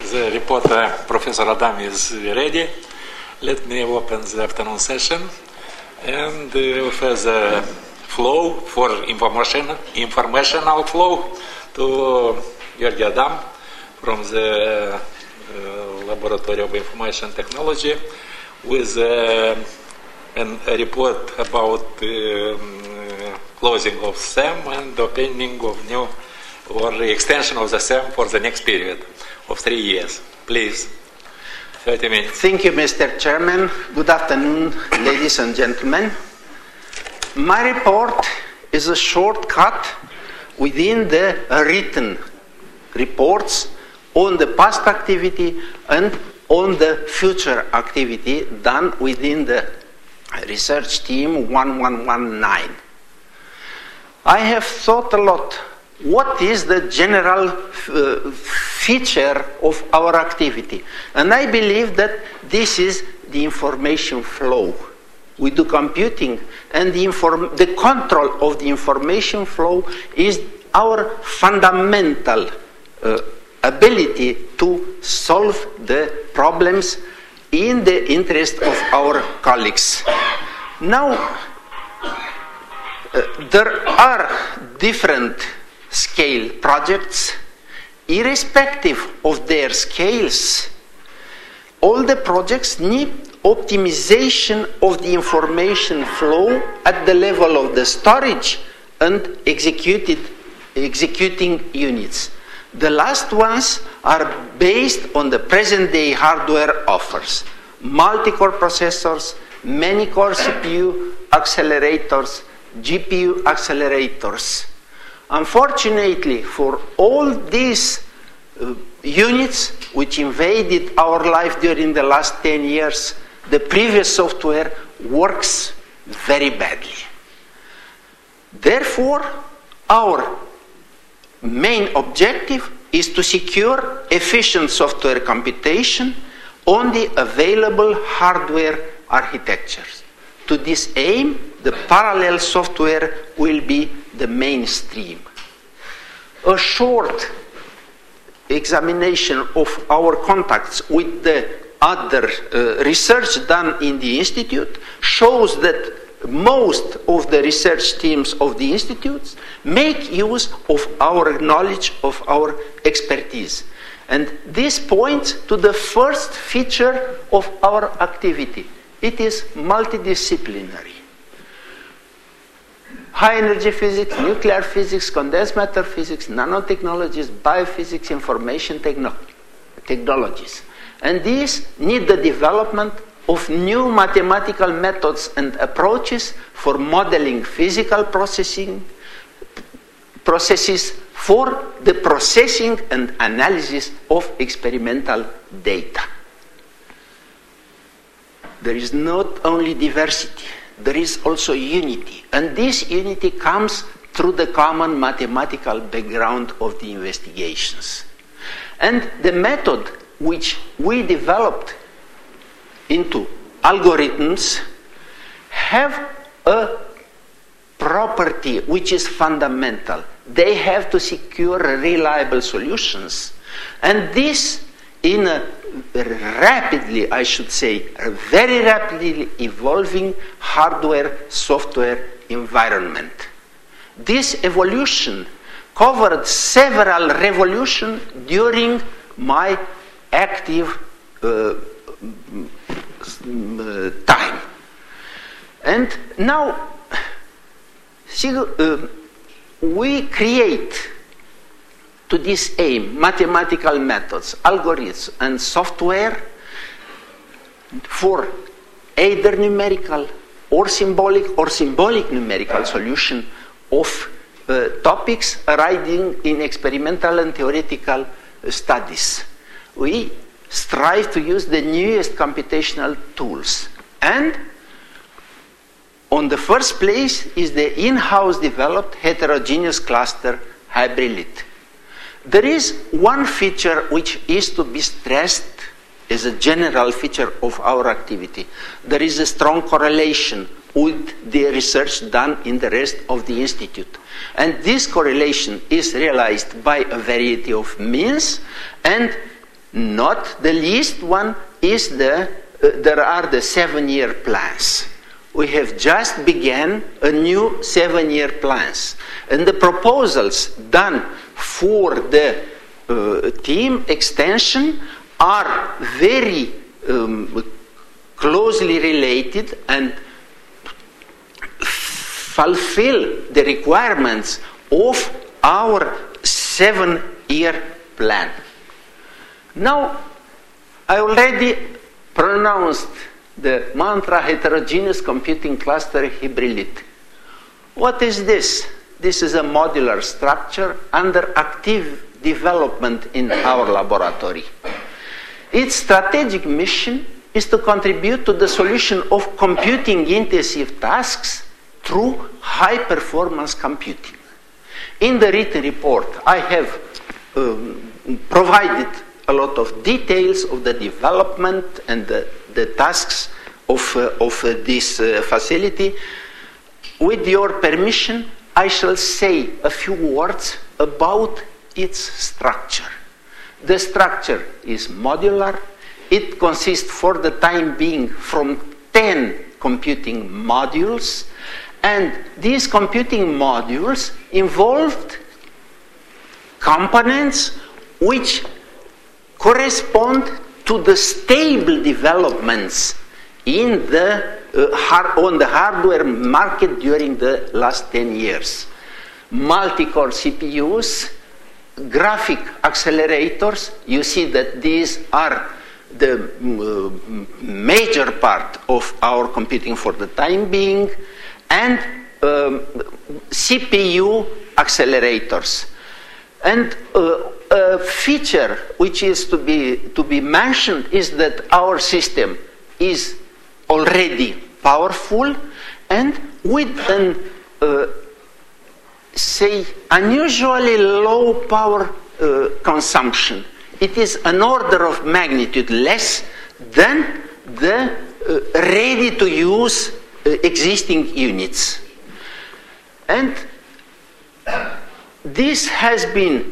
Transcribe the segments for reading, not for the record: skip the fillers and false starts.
the reporter, Professor Adam, is ready. Let me open the afternoon session and offer the flow for informational flow to Georgi Adam from the Laboratory of Information Technology with a report about closing of SEM and opening of new or extension of the SEM for the next period of 3 years. Please, 30 minutes. Thank you, Mr. Chairman. Good afternoon, ladies and gentlemen. My report is a shortcut within the written reports on the past activity and on the future activity done within the research team 1119. I have thought a lot. What is the general feature of our activity? And I believe that this is the information flow. We do computing, and the control of the information flow is our fundamental ability to solve the problems in the interest of our colleagues. Now, there are different scale projects. Irrespective of their scales, all the projects need optimization of the information flow at the level of the storage and executing units. The last ones are based on the present-day hardware offers. Multi-core processors, many-core CPU accelerators, GPU accelerators. Unfortunately, for all these units which invaded our life during the last 10 years, the previous software works very badly. Therefore, our main objective is to secure efficient software computation on the available hardware architectures. To this aim, the parallel software will be the mainstream. A short examination of our contacts with the other research done in the Institute shows that most of the research teams of the institutes make use of our knowledge, of our expertise. And this points to the first feature of our activity. It is multidisciplinary. High energy physics, nuclear physics, condensed matter physics, nanotechnologies, biophysics, information technologies. And these need the development of new mathematical methods and approaches for modeling physical processes for the processing and analysis of experimental data. There is not only diversity, there is also unity. And this unity comes through the common mathematical background of the investigations. And the method which we developed into algorithms have a property which is fundamental. They have to secure reliable solutions. And this in a rapidly, I should say, a very rapidly evolving hardware-software environment. This evolution covered several revolutions during my active time. And now, we create to this aim mathematical methods, algorithms, and software for either numerical or symbolic numerical solution of topics arising in experimental and theoretical studies. We strive to use the newest computational tools. And on the first place is the in-house developed heterogeneous cluster HybriLith. There is one feature which is to be stressed as a general feature of our activity. There is a strong correlation with the research done in the rest of the Institute. And this correlation is realized by a variety of means, and not the least one is there are the 7-year plans. We have just begun a new 7-year plans. And the proposals done for the team extension are very closely related and fulfill the requirements of our 7-year plan. Now, I already pronounced the mantra heterogeneous computing cluster hybridity. What is this? This is a modular structure under active development in our laboratory. Its strategic mission is to contribute to the solution of computing-intensive tasks through high-performance computing. In the written report, I have provided a lot of details of the development and the tasks of this facility. With your permission, I shall say a few words about its structure. The structure is modular. It consists for the time being from 10 computing modules, and these computing modules involved components which correspond to the stable developments in on the hardware market during the last 10 years. Multi-core CPUs, graphic accelerators, you see that these are the major part of our computing for the time being, and CPU accelerators. And a feature which is to be mentioned is that our system is already powerful and with an unusually low power consumption. It is an order of magnitude less than the ready-to-use existing units. And this has been,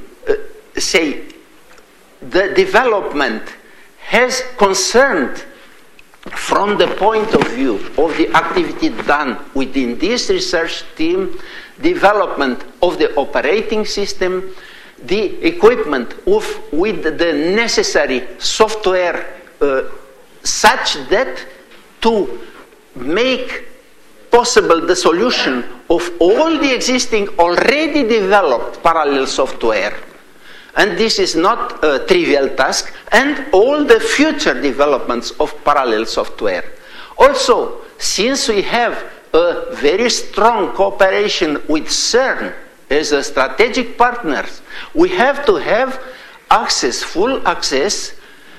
the development has concerned from the point of view of the activity done within this research team, development of the operating system, the equipment with the necessary software such that to make possible the solution of all the existing already developed parallel software. And this is not a trivial task, and all the future developments of parallel software. Also, since we have a very strong cooperation with CERN as a strategic partner, we have to have full access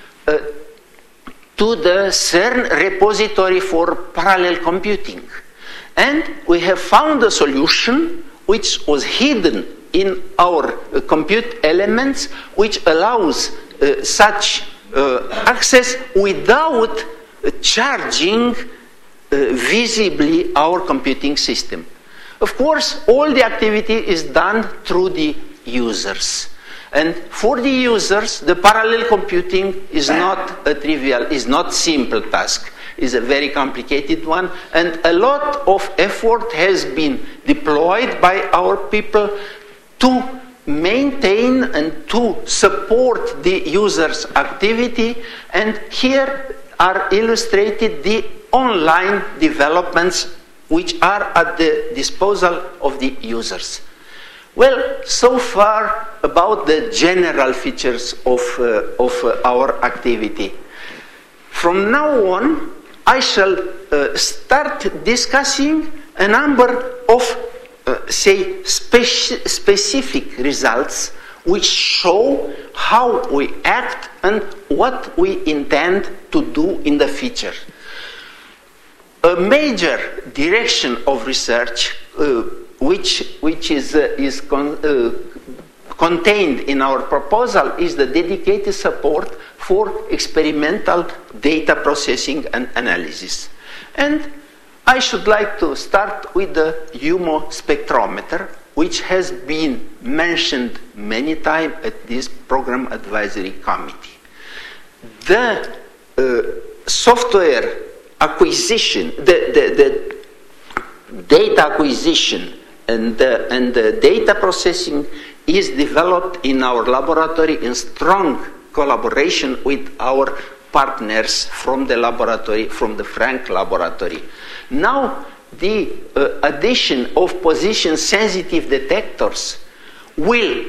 to the CERN repository for parallel computing. And we have found a solution which was hidden in our compute elements, which allows such access without charging visibly our computing system. Of course, all the activity is done through the users. And for the users, the parallel computing is not a trivial, is not simple task. Is a very complicated one, and a lot of effort has been deployed by our people to maintain and to support the user's activity, and here are illustrated the online developments which are at the disposal of the users. Well, so far about the general features of our activity. From now on, I shall start discussing a number of, specific results which show how we act and what we intend to do in the future. A major direction of research which is contained in our proposal is the dedicated support for experimental data processing and analysis. And I should like to start with the HUMO spectrometer, which has been mentioned many times at this program advisory committee. the software acquisition, the data acquisition and the data processing is developed in our laboratory in strong collaboration with our partners from the laboratory, from the Frank laboratory. Now, the addition of position-sensitive detectors will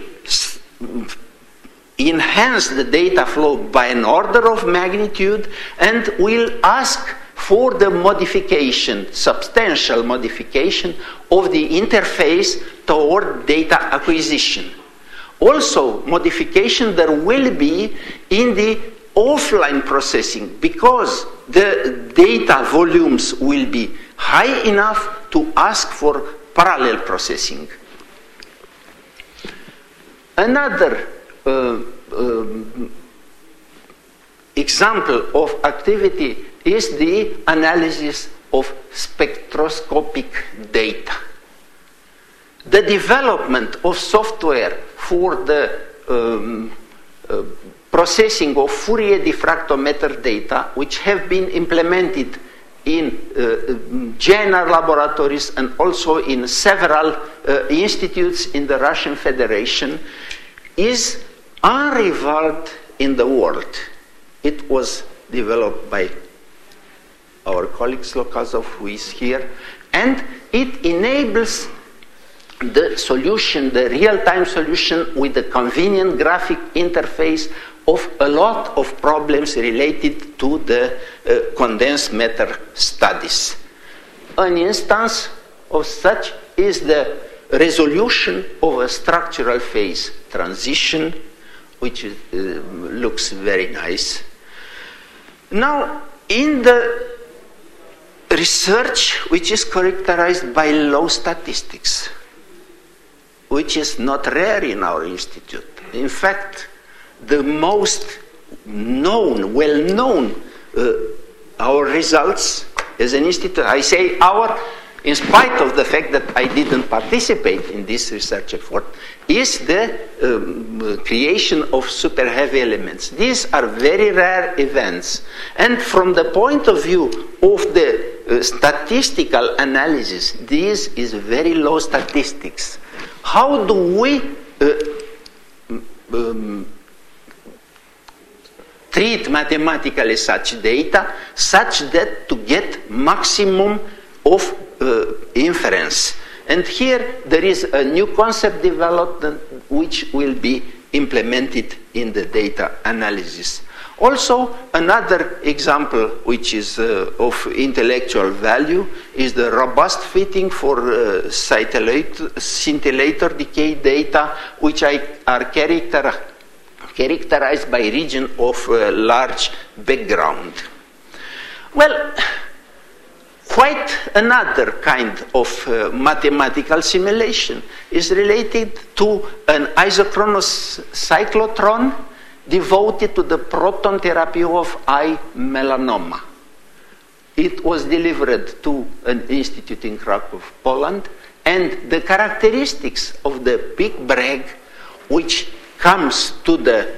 enhance the data flow by an order of magnitude and will ask for the modification, substantial modification of the interface toward data acquisition. Also, modification there will be in the offline processing because the data volumes will be high enough to ask for parallel processing. Another example of activity is the analysis of spectroscopic data. The development of software for the processing of Fourier diffractometer data, which have been implemented in general laboratories and also in several institutes in the Russian Federation, is unrivaled in the world. It was developed by our colleague Slokazov, who is here, and it enables the solution, the real-time solution with the convenient graphic interface of a lot of problems related to the condensed matter studies. An instance of such is the resolution of a structural phase transition, which looks very nice. Now, in the research which is characterized by low statistics, which is not rare in our institute. In fact, the most known, well-known, our results as an institute, I say our, in spite of the fact that I didn't participate in this research effort, is the creation of super heavy elements. These are very rare events. And from the point of view of the statistical analysis, this is very low statistics. How do we treat mathematically such data such that to get maximum of inference? And here there is a new concept developed which will be implemented in the data analysis. Also, another example which is of intellectual value is the robust fitting for scintillator decay data, which are characterized by region of large background. Well, quite another kind of mathematical simulation is related to an isochronous cyclotron devoted to the proton therapy of eye melanoma. It was delivered to an institute in Krakow, Poland, and the characteristics of the big brag, which comes to the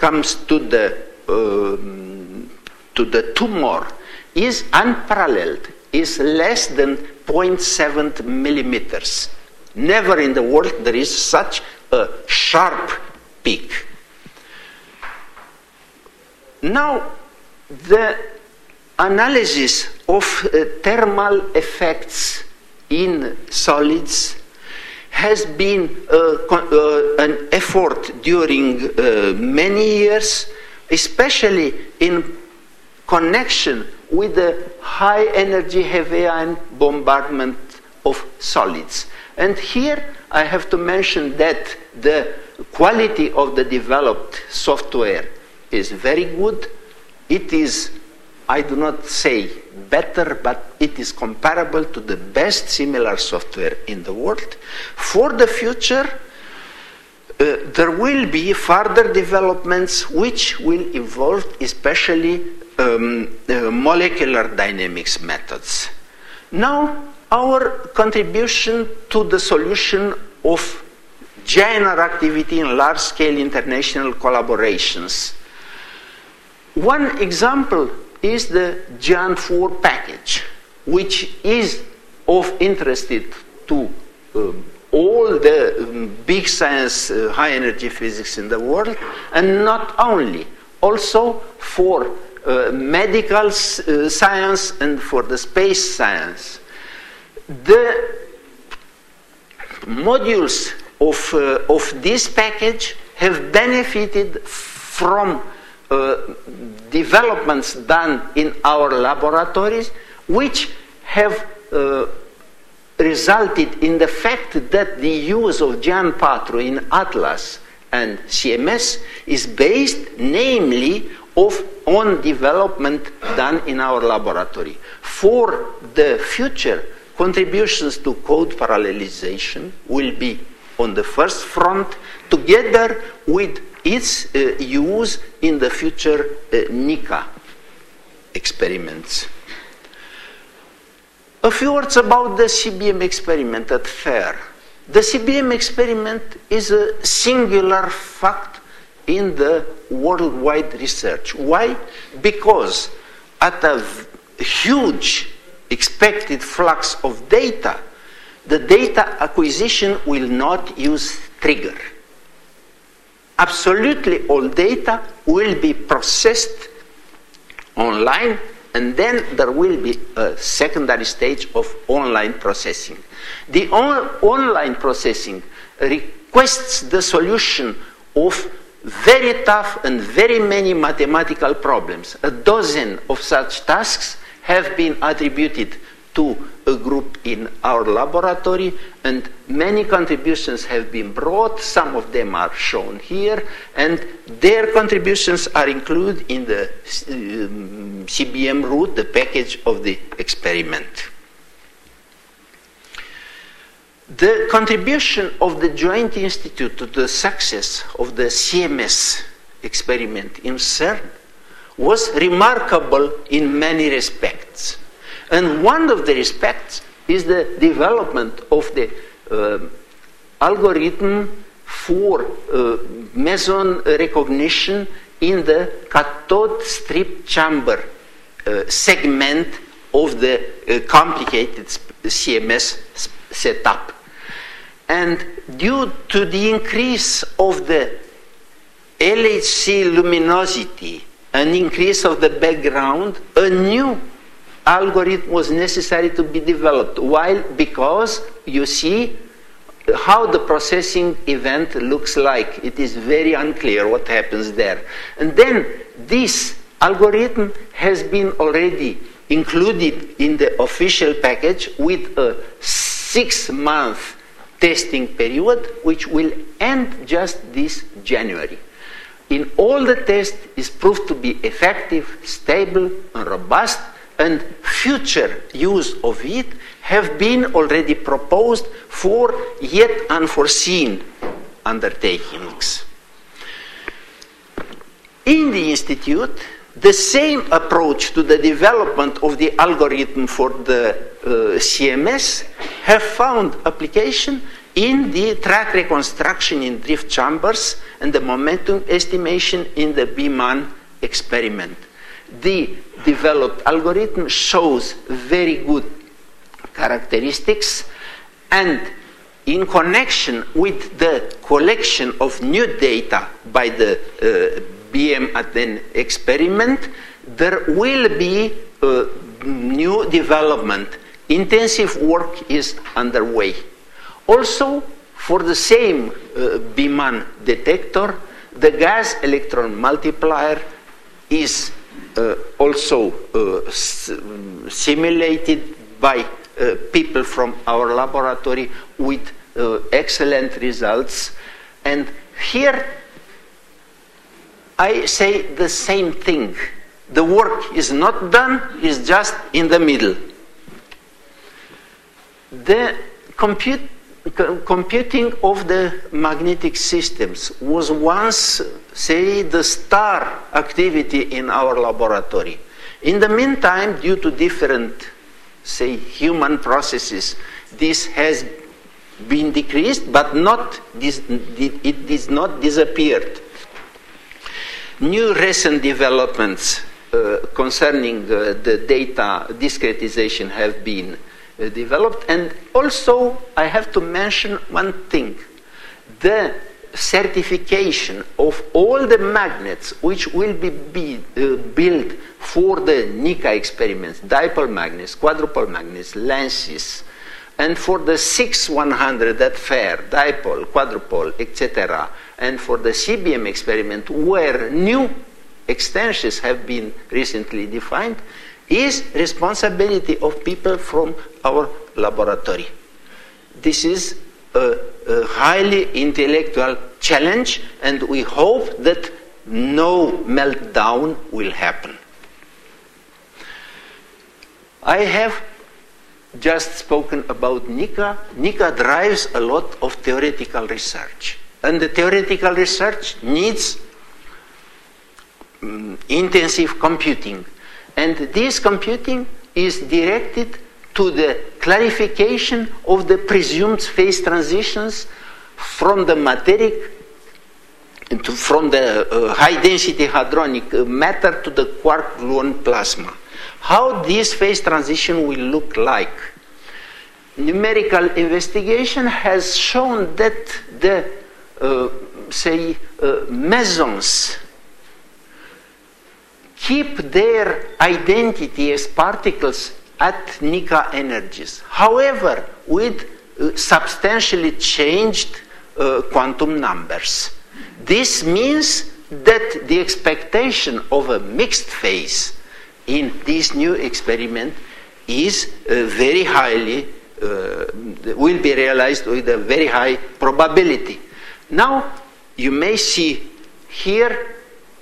tumor, is unparalleled. Is less than 0.7 millimeters. Never in the world there is such a sharp peak. Now, the analysis of thermal effects in solids has been an effort during many years, especially in connection with the high energy heavy ion bombardment of solids. And here I have to mention that the quality of the developed software is very good. It is, I do not say better, but it is comparable to the best similar software in the world. For the future, there will be further developments which will evolve, especially molecular dynamics methods. Now, our contribution to the solution of general activity in large-scale international collaborations. One example is the Jan 4 package, which is of interest to all the big science, high energy physics in the world, and not only, also for medical science and for the space science. The modules of this package have benefited from developments done in our laboratories, which have resulted in the fact that the use of Jan 4 in Atlas and CMS is based namely on development done in our laboratory. For the future, contributions to code parallelization will be on the first front, together with its use in the future NICA experiments. A few words about the CBM experiment at FAIR. The CBM experiment is a singular fact in the worldwide research. Why? Because at a huge expected flux of data, the data acquisition will not use trigger. Absolutely all data will be processed online, and then there will be a secondary stage of online processing. The online processing requests the solution of very tough and very many mathematical problems. A dozen of such tasks have been attributed to a group in our laboratory, and many contributions have been brought. Some of them are shown here, and their contributions are included in the CBM root, the package of the experiment. The contribution of the Joint Institute to the success of the CMS experiment in CERN was remarkable in many respects. And one of the respects is the development of the algorithm for meson recognition in the cathode strip chamber segment of the complicated CMS setup. And due to the increase of the LHC luminosity, an increase of the background, a new algorithm was necessary to be developed. Why? Because you see how the processing event looks like. It is very unclear what happens there. And then this algorithm has been already included in the official package with a 6-month testing period, which will end just this January. In all the tests is proved to be effective, stable, and robust, and future use of it have been already proposed for yet unforeseen undertakings. In the Institute, the same approach to the development of the algorithm for the CMS have found application in the track reconstruction in drift chambers and the momentum estimation in the BMAN experiment. The developed algorithm shows very good characteristics, and in connection with the collection of new data by the BM Athens experiment, there will be new development. Intensive work is underway. Also, for the same BMAN detector, the gas electron multiplier is also simulated by people from our laboratory with excellent results. And here I say the same thing. The work is not done, it's just in the middle. The computing of the magnetic systems was once, say, the star activity in our laboratory. In the meantime, due to different, say, human processes, this has been decreased, but it is not disappeared. new recent developments concerning the data discretization have been developed. And also, I have to mention one thing. The certification of all the magnets which will be built for the NICA experiments, dipole magnets, quadrupole magnets, lenses, and for the 6100 at FAIR, dipole, quadrupole, etc., and for the CBM experiment where new extensions have been recently defined, is responsibility of people from our laboratory. This is a highly intellectual challenge, and we hope that no meltdown will happen. I have just spoken about NICA. NICA drives a lot of theoretical research, and the theoretical research needs intensive computing, and this computing is directed to the clarification of the presumed phase transitions from the materic from the high density hadronic matter to the quark gluon plasma. How this phase transition will look like. Numerical investigation has shown that the mesons keep their identity as particles at NICA energies. However, with substantially changed quantum numbers. This means that the expectation of a mixed phase in this new experiment is very highly, will be realized with a very high probability. Now, you may see here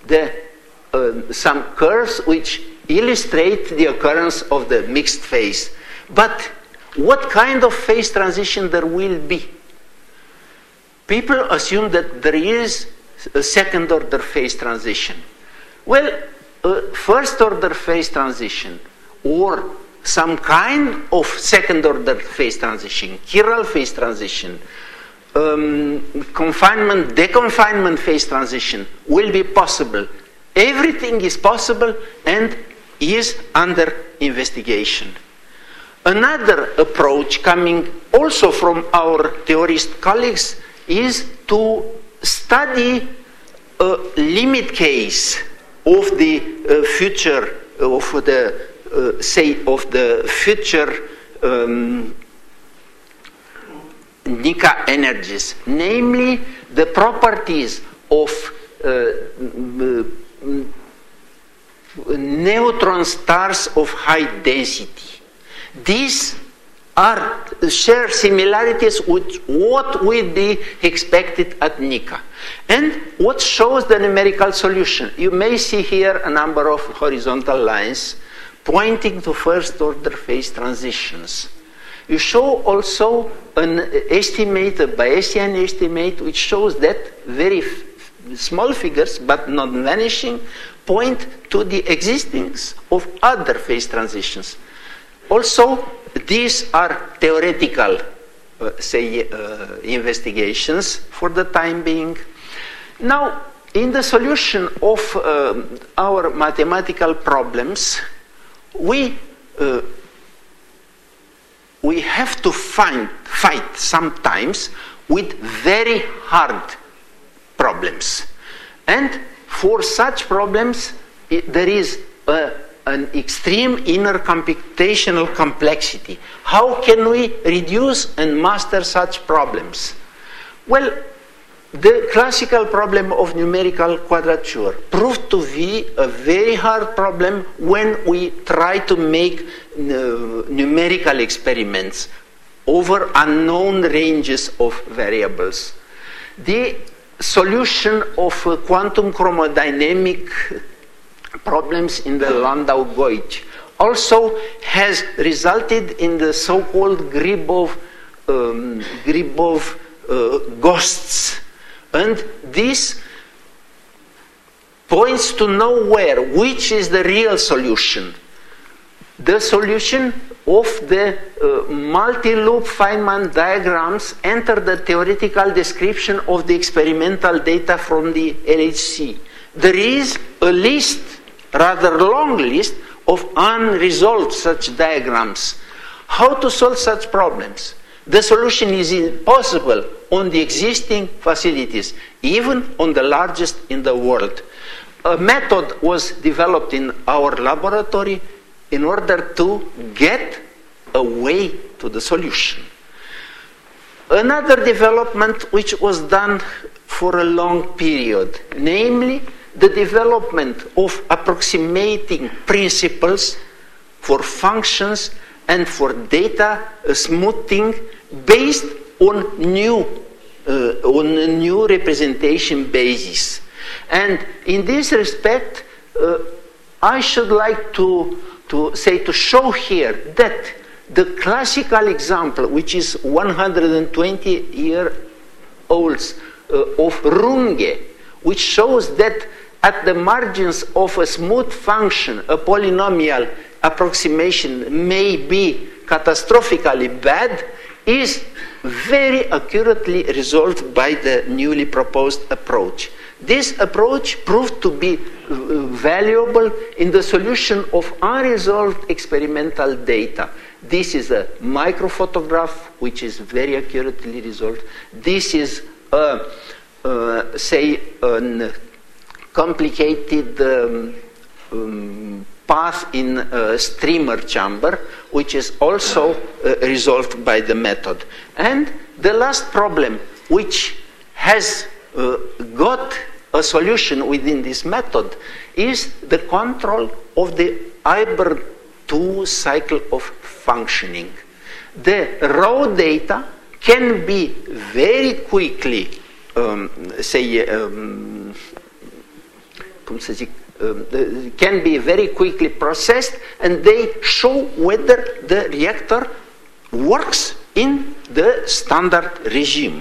some curves which illustrate the occurrence of the mixed phase. But what kind of phase transition there will be? People assume that there is a second order phase transition. Well, first order phase transition or some kind of second order phase transition, chiral phase transition, confinement, deconfinement phase transition will be possible. Everything is possible and is under investigation. Another approach coming also from our theorist colleagues is to study a limit case of the future, of the future NICA energies, namely the properties of neutron stars of high density. These share similarities with what will be expected at NICA. And what shows the numerical solution? You may see here a number of horizontal lines pointing to first order phase transitions. You show also an estimate, a Bayesian estimate, which shows that very small figures, but not vanishing, point to the existence of other phase transitions. Also, these are theoretical, investigations for the time being. Now, in the solution of our mathematical problems, we have to fight sometimes with very hard problems. And for such problems, there is an extreme inner computational complexity. How can we reduce and master such problems? Well, the classical problem of numerical quadrature proved to be a very hard problem when we try to make numerical experiments over unknown ranges of variables. The solution of quantum chromodynamic problems in the Landau-Geuge also has resulted in the so-called Gribov ghosts. And this points to nowhere which is the real solution. The solution of the multi-loop Feynman diagrams enter the theoretical description of the experimental data from the LHC. there is a list, rather long list, of unresolved such diagrams. How to solve such problems? The solution is impossible on the existing facilities, even on the largest in the world. A method was developed in our laboratory in order to get a way to the solution. Another development which was done for a long period, namely the development of approximating principles for functions and for data smoothing based on a new representation basis. And in this respect, I should like to show here that the classical example, which is 120-year-old of Runge, which shows that at the margins of a smooth function, a polynomial approximation may be catastrophically bad, is very accurately resolved by the newly proposed approach. This approach proved to be valuable in the solution of unresolved experimental data. This is a microphotograph which is very accurately resolved. This is a complicated path in a streamer chamber, which is also resolved by the method. And the last problem, which has got a solution within this method, is the control of the Hilbert-2 cycle of functioning. The raw data can be very quickly can be very quickly processed, and they show whether the reactor works in the standard regime.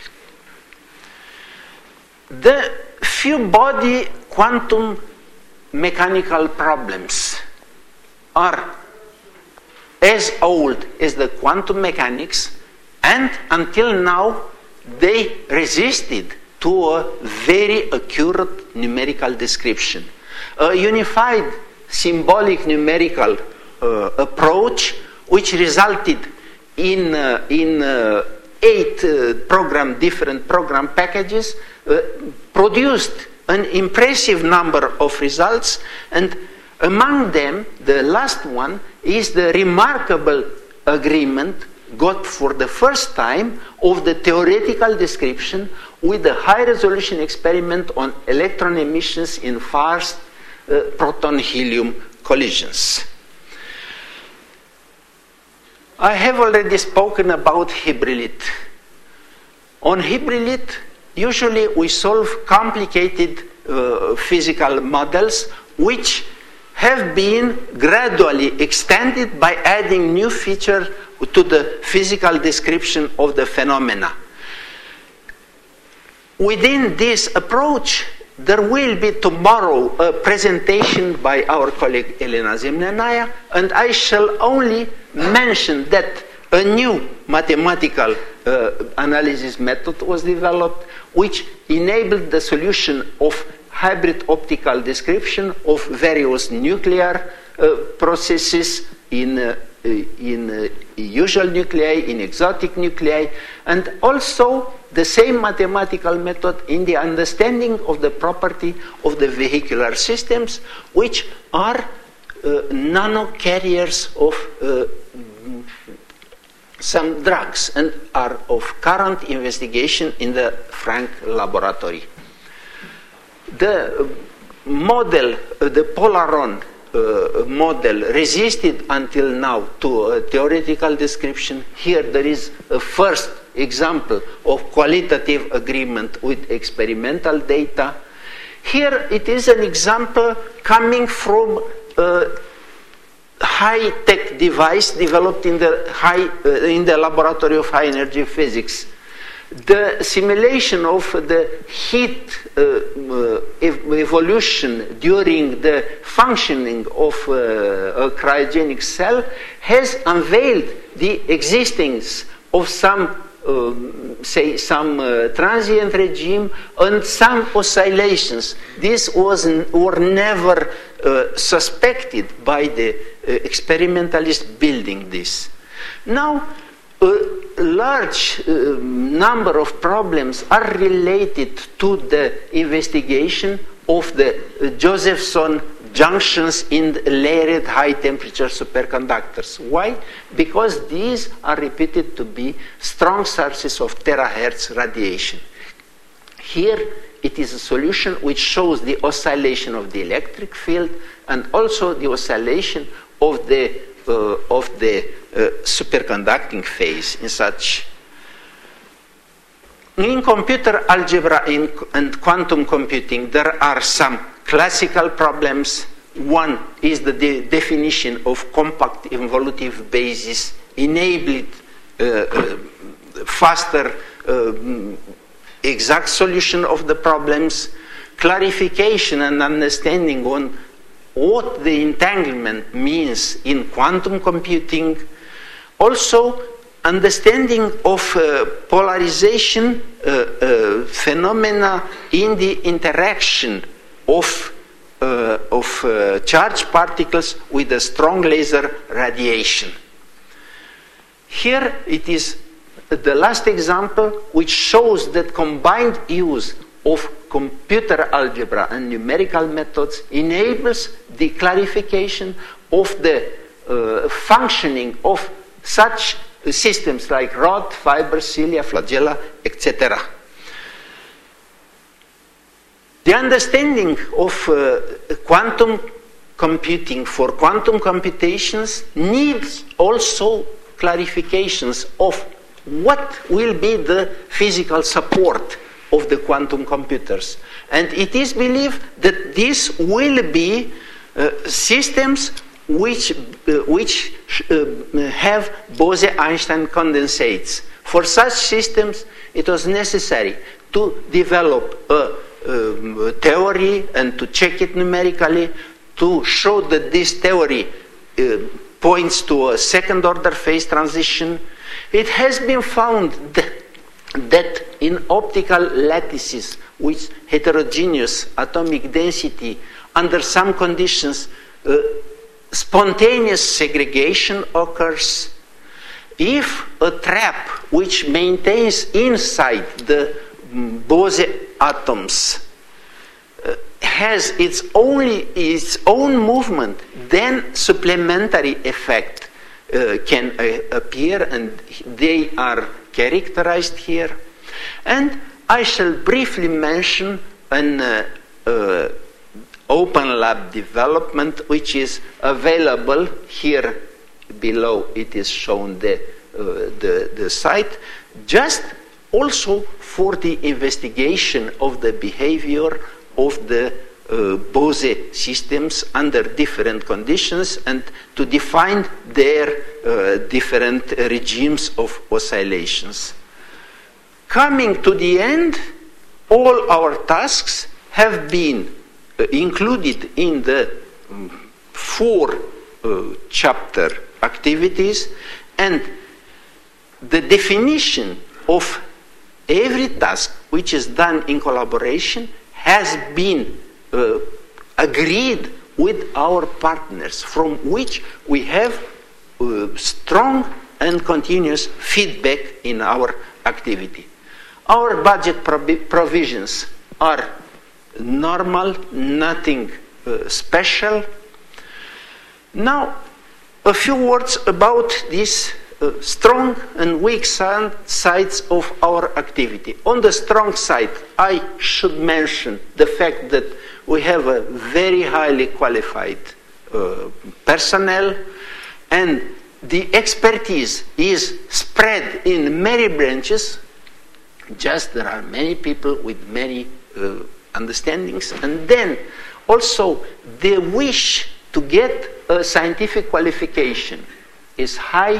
The few-body quantum mechanical problems are as old as the quantum mechanics, and until now they resisted to a very accurate numerical description. A unified symbolic numerical approach, which resulted in 8 different program packages, produced an impressive number of results, and among them, the last one is the remarkable agreement got for the first time of the theoretical description with the high-resolution experiment on electron emissions in fast proton-helium collisions. I have already spoken about HIBRILIT. On HIBRILIT, usually we solve complicated physical models which have been gradually extended by adding new features to the physical description of the phenomena. Within this approach, there will be tomorrow a presentation by our colleague Elena Zemlyanaya, and I shall only mention that a new mathematical analysis method was developed, which enabled the solution of hybrid optical description of various nuclear processes in usual nuclei, in exotic nuclei, and also the same mathematical method in the understanding of the property of the vehicular systems, which are nanocarriers of some drugs and are of current investigation in the Frank laboratory. The model, the Polaron model, resisted until now to a theoretical description. Here there is a first example of qualitative agreement with experimental data. Here it is an example coming from a high-tech device developed in the laboratory of high-energy physics. The simulation of the heat evolution during the functioning of a cryogenic cell has unveiled the existence of some say some transient regime and some oscillations. These were never suspected by the experimentalists building this. Now, a large number of problems are related to the investigation of the Josephson junctions in layered high temperature superconductors. Why? Because these are reputed to be strong sources of terahertz radiation. Here it is a solution which shows the oscillation of the electric field and also the oscillation of the superconducting phase in such. In computer algebra and quantum computing, there are some classical problems. One is the definition of compact involutive basis, enabled faster exact solution of the problems, clarification and understanding on what the entanglement means in quantum computing, also understanding of polarization phenomena in the interaction of charged particles with a strong laser radiation. Here it is the last example which shows that combined use of computer algebra and numerical methods enables the clarification of the functioning of such systems like rod, fiber, cilia, flagella, etc. The understanding of quantum computing for quantum computations needs also clarifications of what will be the physical support of the quantum computers. And it is believed that this will be systems which have Bose-Einstein condensates. For such systems, it was necessary to develop a theory and to check it numerically, to show that this theory points to a second-order phase transition. It has been found that in optical lattices with heterogeneous atomic density, under some conditions, spontaneous segregation occurs. If a trap which maintains inside the Bose atoms has its own movement, then supplementary effect can appear, and they are characterized here. And I shall briefly mention an open lab development which is available here below. It is shown the site, just also for the investigation of the behavior of the Bose systems under different conditions and to define their different regimes of oscillations. Coming to the end, all our tasks have been included in the 4 chapter activities, and the definition of every task which is done in collaboration has been agreed with our partners, from which we have strong and continuous feedback in our activity. Our budget provisions are normal, nothing special. Now, a few words about these strong and weak sides of our activity. On the strong side, I should mention the fact that we have a very highly qualified personnel, and the expertise is spread in many branches. Just there are many people with many understandings, and then also the wish to get a scientific qualification is high.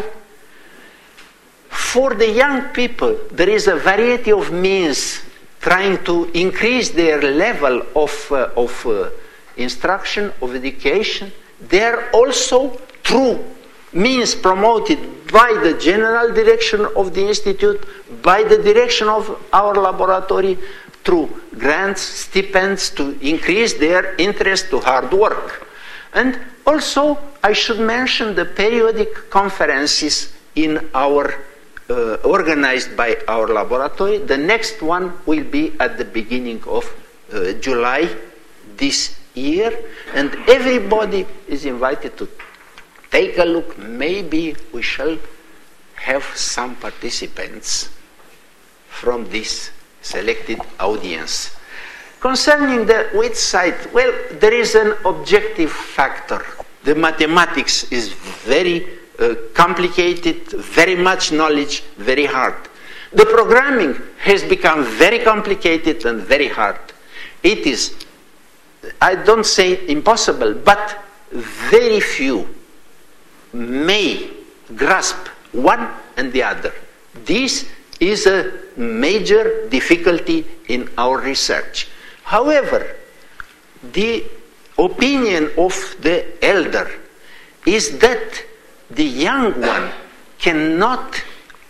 For the young people, there is a variety of means trying to increase their level of instruction, of education. They are also through means promoted by the general direction of the Institute, by the direction of our laboratory through grants, stipends to increase their interest to hard work. And also, I should mention the periodic conferences in our organized by our laboratory. The next one will be at the beginning of July this year, and everybody is invited to take a look. Maybe we shall have some participants from this selected audience. Concerning the which side, well, there is an objective factor. The mathematics is very complicated, very much knowledge, very hard. The programming has become very complicated and very hard. It is, I don't say impossible, but very few may grasp one and the other. This is a major difficulty in our research. However, the opinion of the elder is that the young one cannot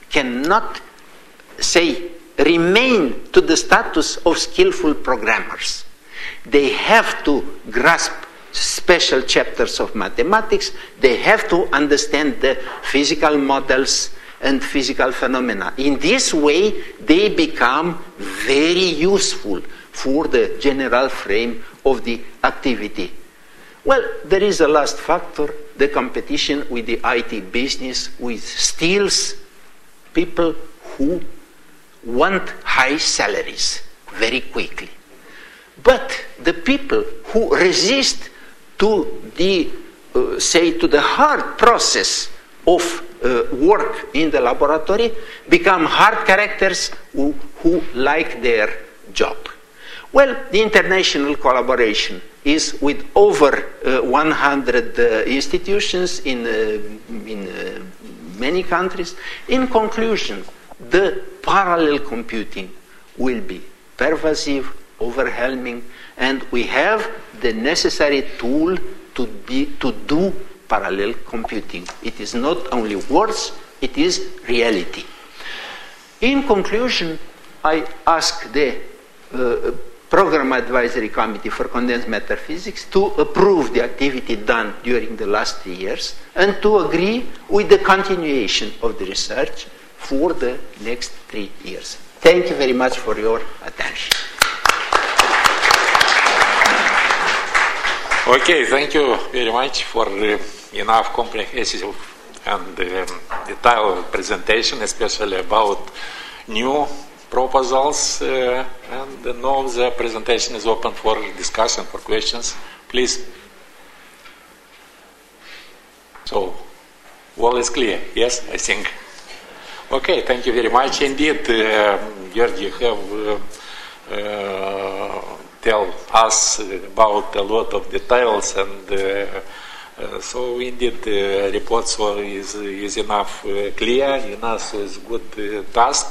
say remain to the status of skillful programmers. They have to grasp special chapters of mathematics. They have to understand the physical models and physical phenomena. In this way, they become very useful for the general frame of the activity. Well, there is a last factor, the competition with the IT business, which steals people who want high salaries very quickly. But the people who resist to the, to the hard process of work in the laboratory become hard characters who like their job. Well, the international collaboration is with over 100 institutions in many countries. In conclusion, the parallel computing will be pervasive, overwhelming, and we have the necessary tool to do parallel computing. It is not only words, it is reality. In conclusion, I ask the Program Advisory Committee for Condensed Matter Physics to approve the activity done during the last 3 years and to agree with the continuation of the research for the next 3 years. Thank you very much for your attention. Okay, thank you very much for enough comprehensive and detailed presentation, especially about new proposals, and now the presentation is open for discussion, for questions. Please. So, all is clear, yes, I think. Okay, thank you very much. Indeed, Georgi have tell us about a lot of details, and so indeed the report is enough clear, enough is good task.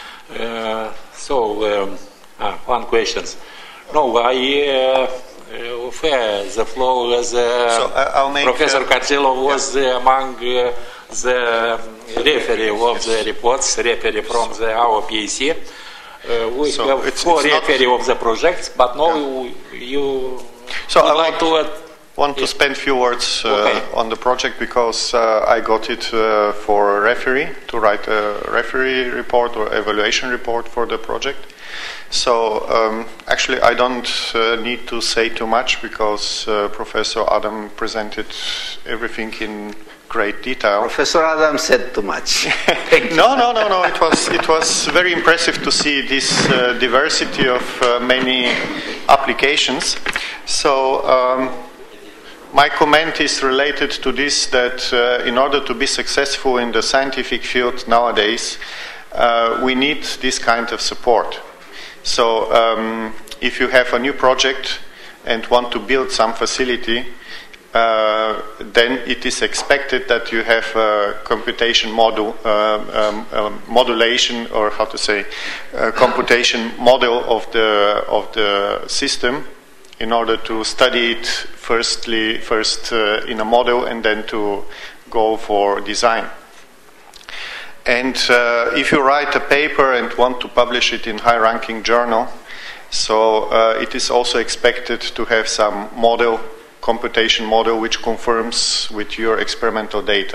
One question. No, I offer the floor as Professor Carcillo was among the referee of the reports, referee from our PAC. We have four referee of the projects, but now you want to spend a few words on the project because I got it for a referee to write a referee report or evaluation report for the project. So actually I don't need to say too much because Professor Adam presented everything in great detail. Professor Adam said too much. No. It was very impressive to see this diversity of many applications. So my comment is related to this, that in order to be successful in the scientific field nowadays, we need this kind of support. So if you have a new project and want to build some facility, then it is expected that you have a computation modulation, or how to say, computation model of the system, in order to study it first in a model and then to go for design. And if you write a paper and want to publish it in high-ranking journal, so it is also expected to have some computation model which confirms with your experimental data.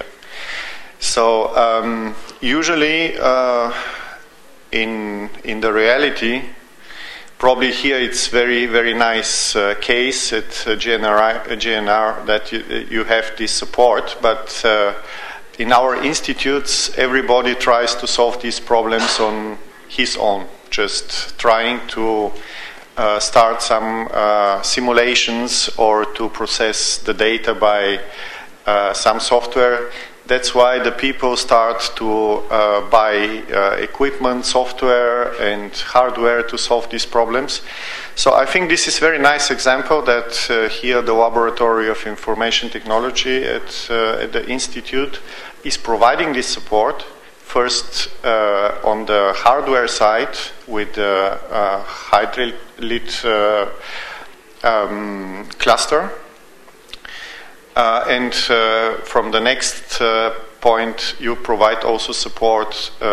So usually in the reality, probably here it's very nice case at GNR that you have this support, but in our institutes everybody tries to solve these problems on his own, just trying to start some simulations or to process the data by some software. That's why the people start to buy equipment, software and hardware to solve these problems. So I think this is a very nice example that here the Laboratory of Information Technology at the Institute is providing this support. First on the hardware side with the Hydrolith cluster. And from the next point, you provide also support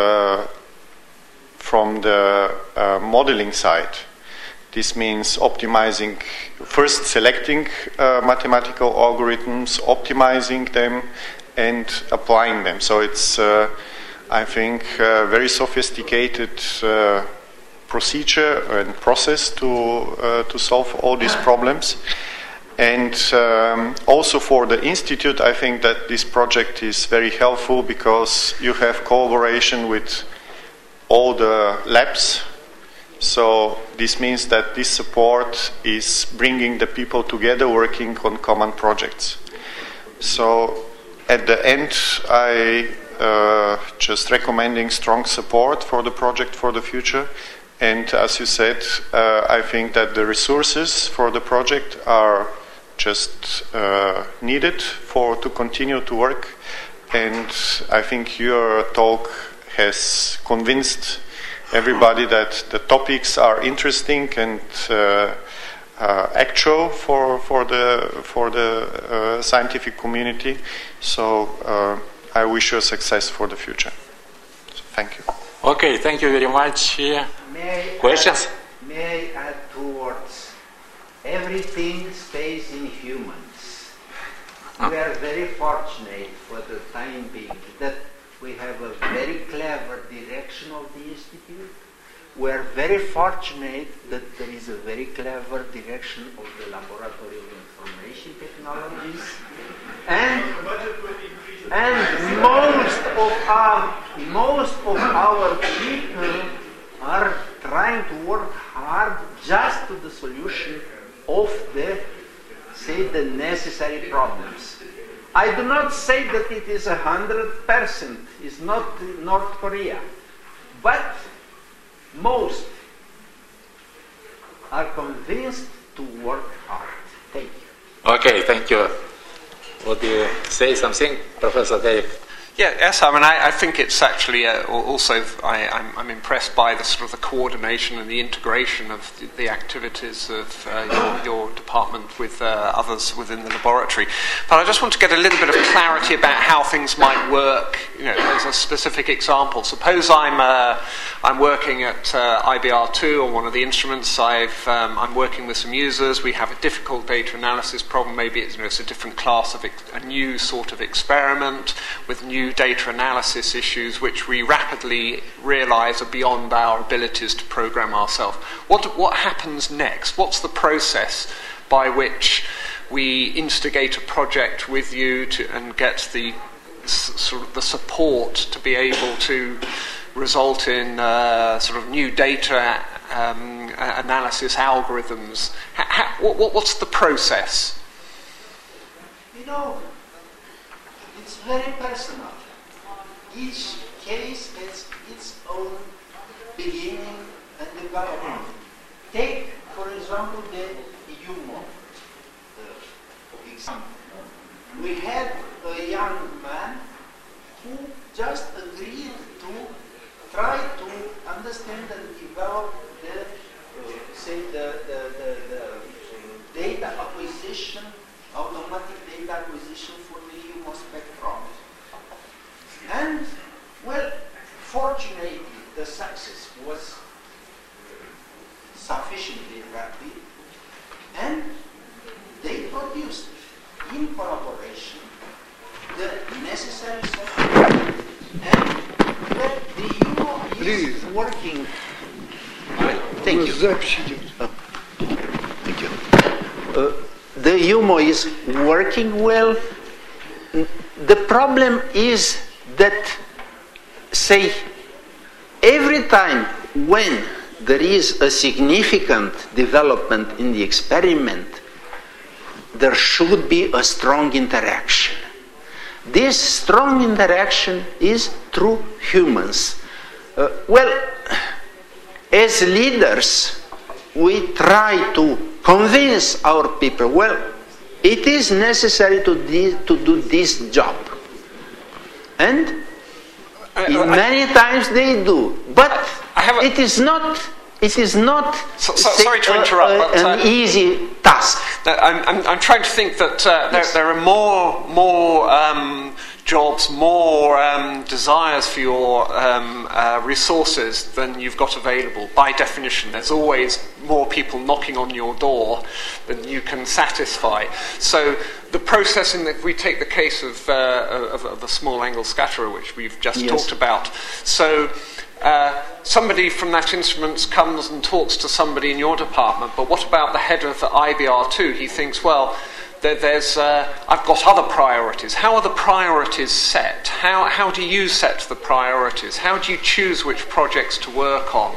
from the modeling side. This means optimizing, first selecting mathematical algorithms, optimizing them, and applying them. So it's, I think, a very sophisticated procedure and process to solve all these problems. And also for the Institute, I think that this project is very helpful because you have collaboration with all the labs. So this means that this support is bringing the people together working on common projects. So at the end, I just recommending strong support for the project for the future. And as you said, I think that the resources for the project are just needed to continue to work, and I think your talk has convinced everybody that the topics are interesting and actual for the scientific community. So I wish you success for the future. So thank you. Okay, thank you very much. Questions? May I add 2 words? Everything stays in humans. We are very fortunate for the time being that we have a very clever direction of the Institute. We are very fortunate that there is a very clever direction of the Laboratory of Information Technologies. And most of our people are trying to work hard just to the solution of the necessary problems. I do not say that it is 100%, it's not North Korea, but most are convinced to work hard. Thank you. Okay, thank you. Would you say something, Professor Derek? Yeah, yes. I mean, I think it's actually also. I'm impressed by the sort of the coordination and the integration of the activities of your department with others within the laboratory. But I just want to get a little bit of clarity about how things might work. You know, as a specific example, suppose I'm working at IBR2 on one of the instruments. I'm working with some users. We have a difficult data analysis problem. Maybe it's a different class of a new sort of experiment with new data analysis issues which we rapidly realize are beyond our abilities to program ourselves. What happens next? What's the process by which we instigate a project with you and get the sort of the support to be able to result in sort of new data analysis algorithms? What's the process? You know, it's very personal. Each case has its own beginning and development. Take, for example, the humor example. We had a young man who just agreed to try to understand and develop the data acquisition, automatic data acquisition for the humor spectrum. And, well, Unfortunately, the success was sufficiently rapid, and they produced in collaboration the necessary software, and that the UMO is working. Thank you. Thank you. The UMO is working well. The problem is that, say, every time when there is a significant development in the experiment, there should be a strong interaction. This strong interaction is through humans. As leaders, we try to convince our people, it is necessary to do this job. And many times they do. But it is not sorry to interrupt, an easy task. I'm trying to think that there are more jobs, more desires for your resources than you've got available. By definition, there's always more people knocking on your door than you can satisfy. So the process, if we take the case of the small angle scatterer, which we've just talked about, so somebody from that instrument comes and talks to somebody in your department, but what about the head of the IBR2? He thinks, I've got other priorities. How are the priorities set? How do you set the priorities? How do you choose which projects to work on?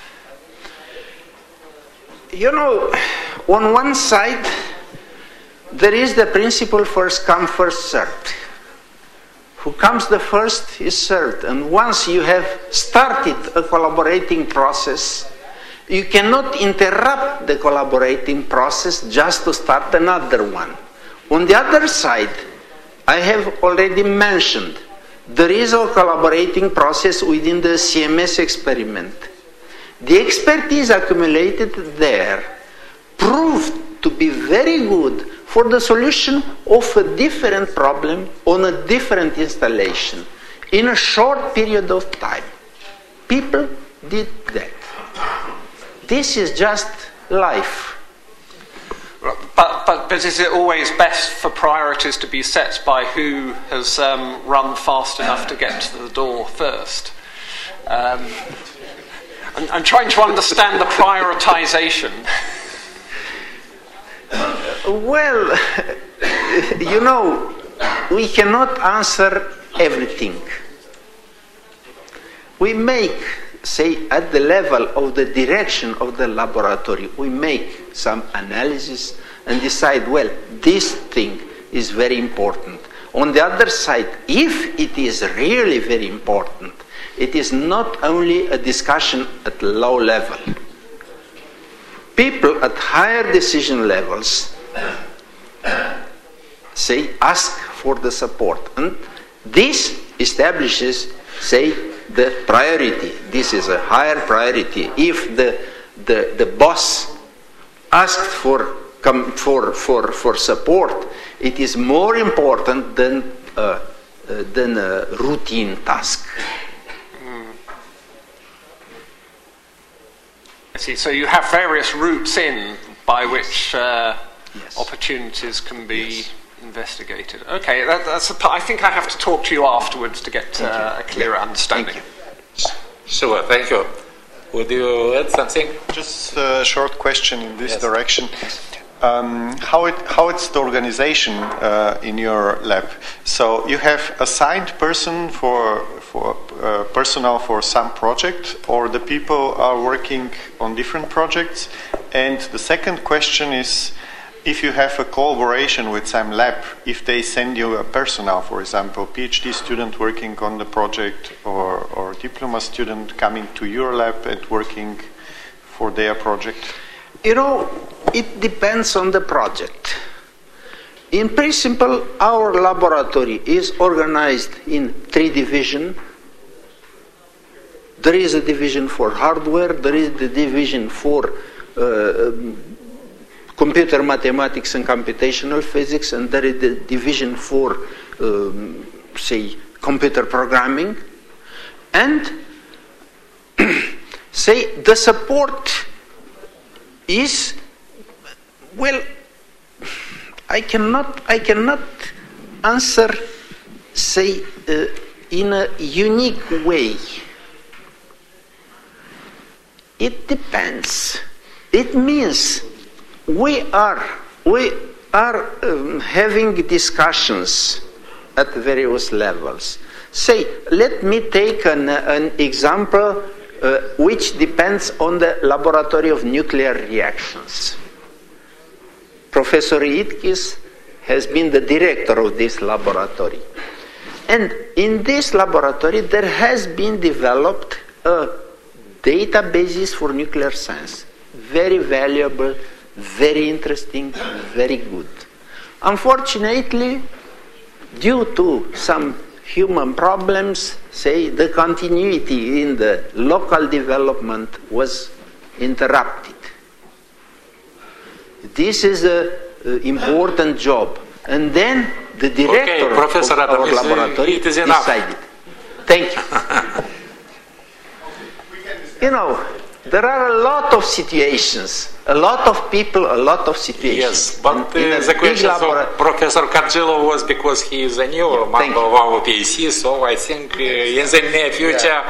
On one side, there is the principle first come, first served. Who comes the first is served. And once you have started a collaborating process, you cannot interrupt the collaborating process just to start another one. On the other side, I have already mentioned, there is a collaborating process within the CMS experiment. The expertise accumulated there proved to be very good for the solution of a different problem on a different installation in a short period of time. People did that. This is just life. But is it always best for priorities to be set by who has run fast enough to get to the door first? I'm trying to understand the prioritization. We cannot answer everything. We make, say, at the level of the direction of the laboratory, we make some analysis and decide, this thing is very important. On the other side, if it is really very important, it is not only a discussion at low level. People at higher decision levels, say, ask for the support. And this establishes, say, the priority. This is a higher priority. If the boss asked for support, it is more important than a routine task. I see. So you have various routes in by which opportunities can be investigated. Okay, I think I have to talk to you afterwards to get a clearer understanding. Sure, thank you. Would you add something? Just a short question in this direction. How it's the organization in your lab? So you have assigned person for personnel for some project, or the people are working on different projects? And the second question is, if you have a collaboration with some lab, if they send you a personnel, for example, PhD student working on the project, or diploma student coming to your lab and working for their project? It depends on the project. In principle, our laboratory is organized in 3 divisions. There is a division for hardware, there is the division for computer mathematics and computational physics, and there is the division for, say, computer programming. And say the support is, well, I cannot answer, say, in a unique way. It depends. It means we are having discussions at various levels. Say, let me take an example which depends on the laboratory of nuclear reactions. Professor Itkis has been the director of this laboratory. And in this laboratory there has been developed a databases for nuclear science. Very valuable, very interesting, very good. Unfortunately, due to some human problems, say, the continuity in the local development was interrupted. This is an important job. And then the director of our laboratory decided. Thank you. You know, there are a lot of situations, a lot of people, a lot of situations. Yes, but the question of Professor Kargilov was because he is a new member of our PAC, so I think in the near future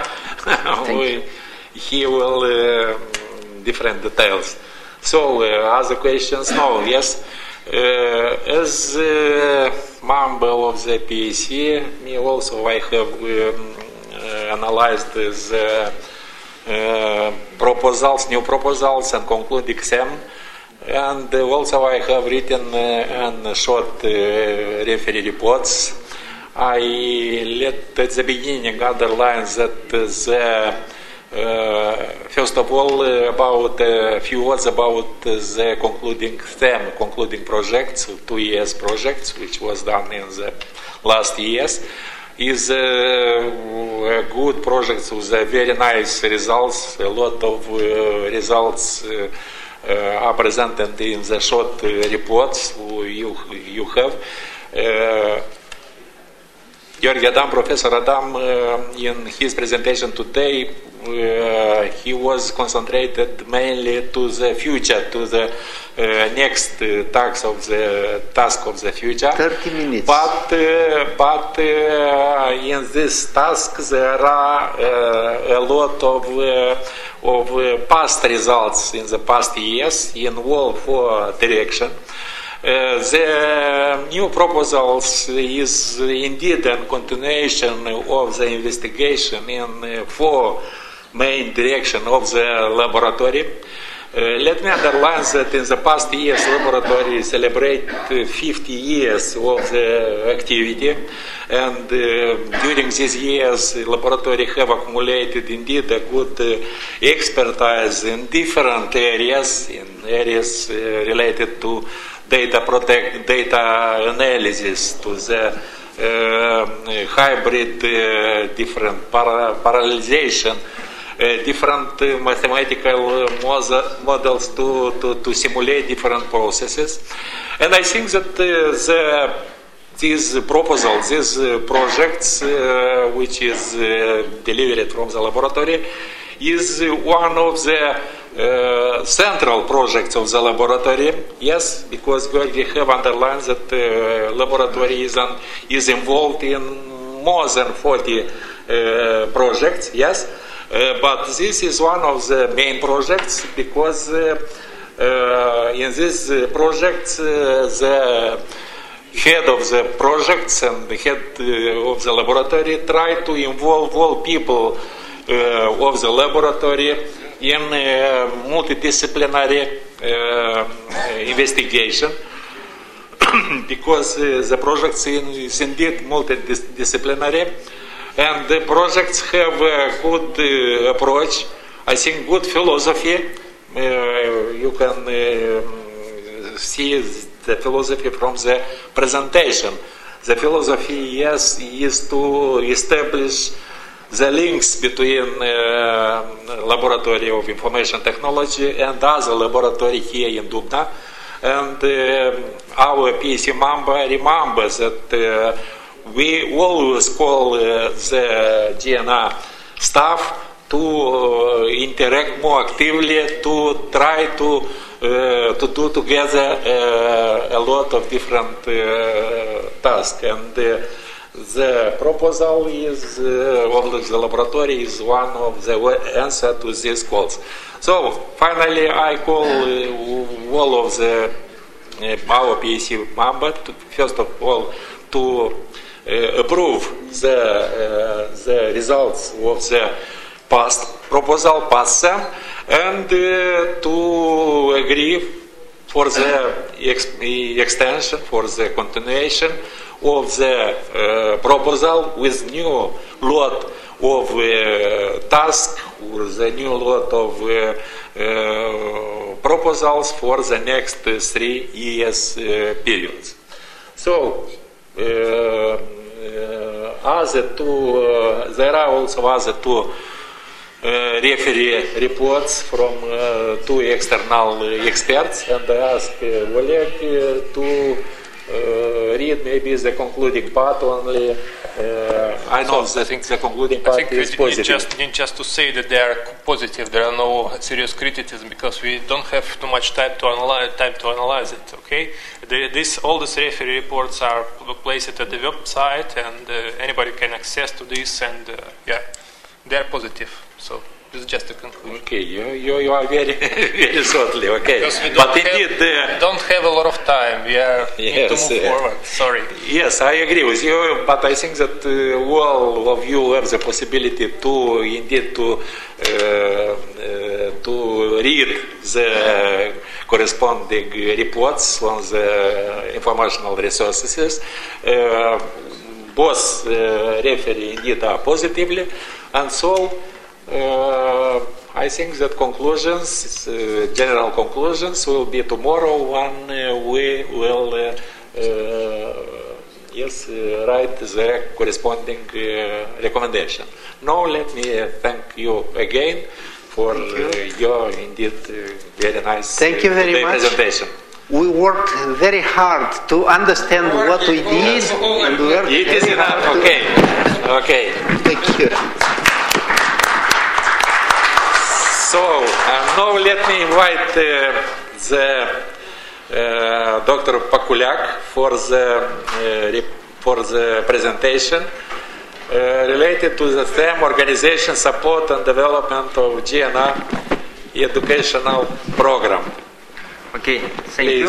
he will different details. So, other questions? No, yes. As member of the PAC, me also I have analyzed the proposals, new proposals and concluding them, and also I have written and short referee reports. I let at the beginning underline that first of all about a few words about the concluding theme, concluding projects, 2 years projects, which was done in the last years. Is good projects with very nice results. A lot of results are presented in the short reports you have. George Adam, Professor Adam, in his presentation today, he was concentrated mainly to the future, to the next task of the future. 30 minutes. But in this task there are a lot of past results in the past years in all 4 directions. The new proposals is indeed a continuation of the investigation in 4 main directions of the laboratory. Let me underline that in the past years, laboratory celebrate 50 years of the activity, and during these years, laboratory have accumulated indeed a good expertise in different areas, related to data analysis, to the hybrid different parallelization, different mathematical models to simulate different processes. And I think that these proposals, these projects which is delivered from the laboratory is one of the central projects of the laboratory. Yes, because Georgi have underlined that the laboratory is involved in more than 40 projects. Yes. But this is one of the main projects because in this project the head of the projects and the head of the laboratory try to involve all people of the laboratory in multidisciplinary investigation because the project is indeed multidisciplinary. And the projects have a good approach, I think good philosophy. You can see the philosophy from the presentation. The philosophy, yes, is to establish the links between Laboratory of Information Technology and other laboratory here in Dubna. And our PAC member remembers that we always call the GNR staff to interact more actively, to try to do together a lot of different tasks. And the proposal is of the laboratory is one of the answer to these calls. So finally, I call all of the our PAC members, first of all, to approve the results of the past proposal, pass them, and to agree for the extension, for the continuation of the proposal with new lot of tasks, with a new lot of proposals for the next 3 years periods. So, there are also other two referee reports from two external experts, and I ask Oleg to read maybe the concluding part only. I know that the concluding part is positive. Need just to say that they are positive. There are no serious criticism because we don't have too much time to analyze it. Okay, all these referee reports are placed at the website, and anybody can access to this. And they are positive. So this is just a conclusion. Okay, you are very very shortly. Okay, but indeed, we don't have a lot of time. We are need to move forward. Sorry. Yes, I agree with you. But I think that all of you have the possibility to indeed to read the corresponding reports on the informational resources. Both referee indeed are positively, and so. I think that conclusions, general conclusions, will be tomorrow when we will write the corresponding recommendation. Now let me thank you again for your indeed very nice thank you very much. Presentation. We worked very hard to understand what we did, and we worked it is enough. Okay. Thank you. So now let me invite Dr. Pakulak for the presentation related to the theme organization, support and development of GNR educational program. Okay, thank you.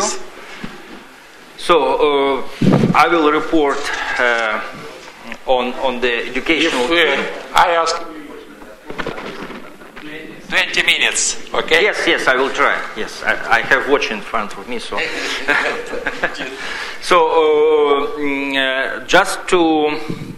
So I will report on the educational. I ask 20 minutes, okay? Yes, I will try. Yes, I have watch in front of me, so. Just to.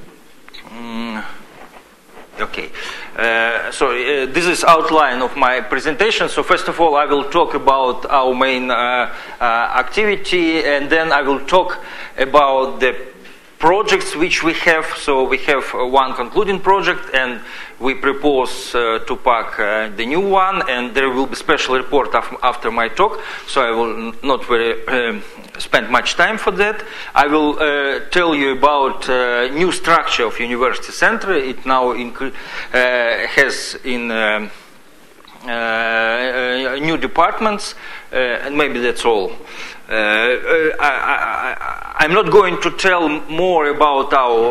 Okay. This is outline of my presentation. So first of all, I will talk about our main activity, and then I will talk about the projects which we have. So we have one concluding project, and we propose to pack the new one, and there will be special report after my talk. So I will not spend much time for that. I will tell you about new structure of University Center. It now has new departments, and maybe that's all. I'm not going to tell more about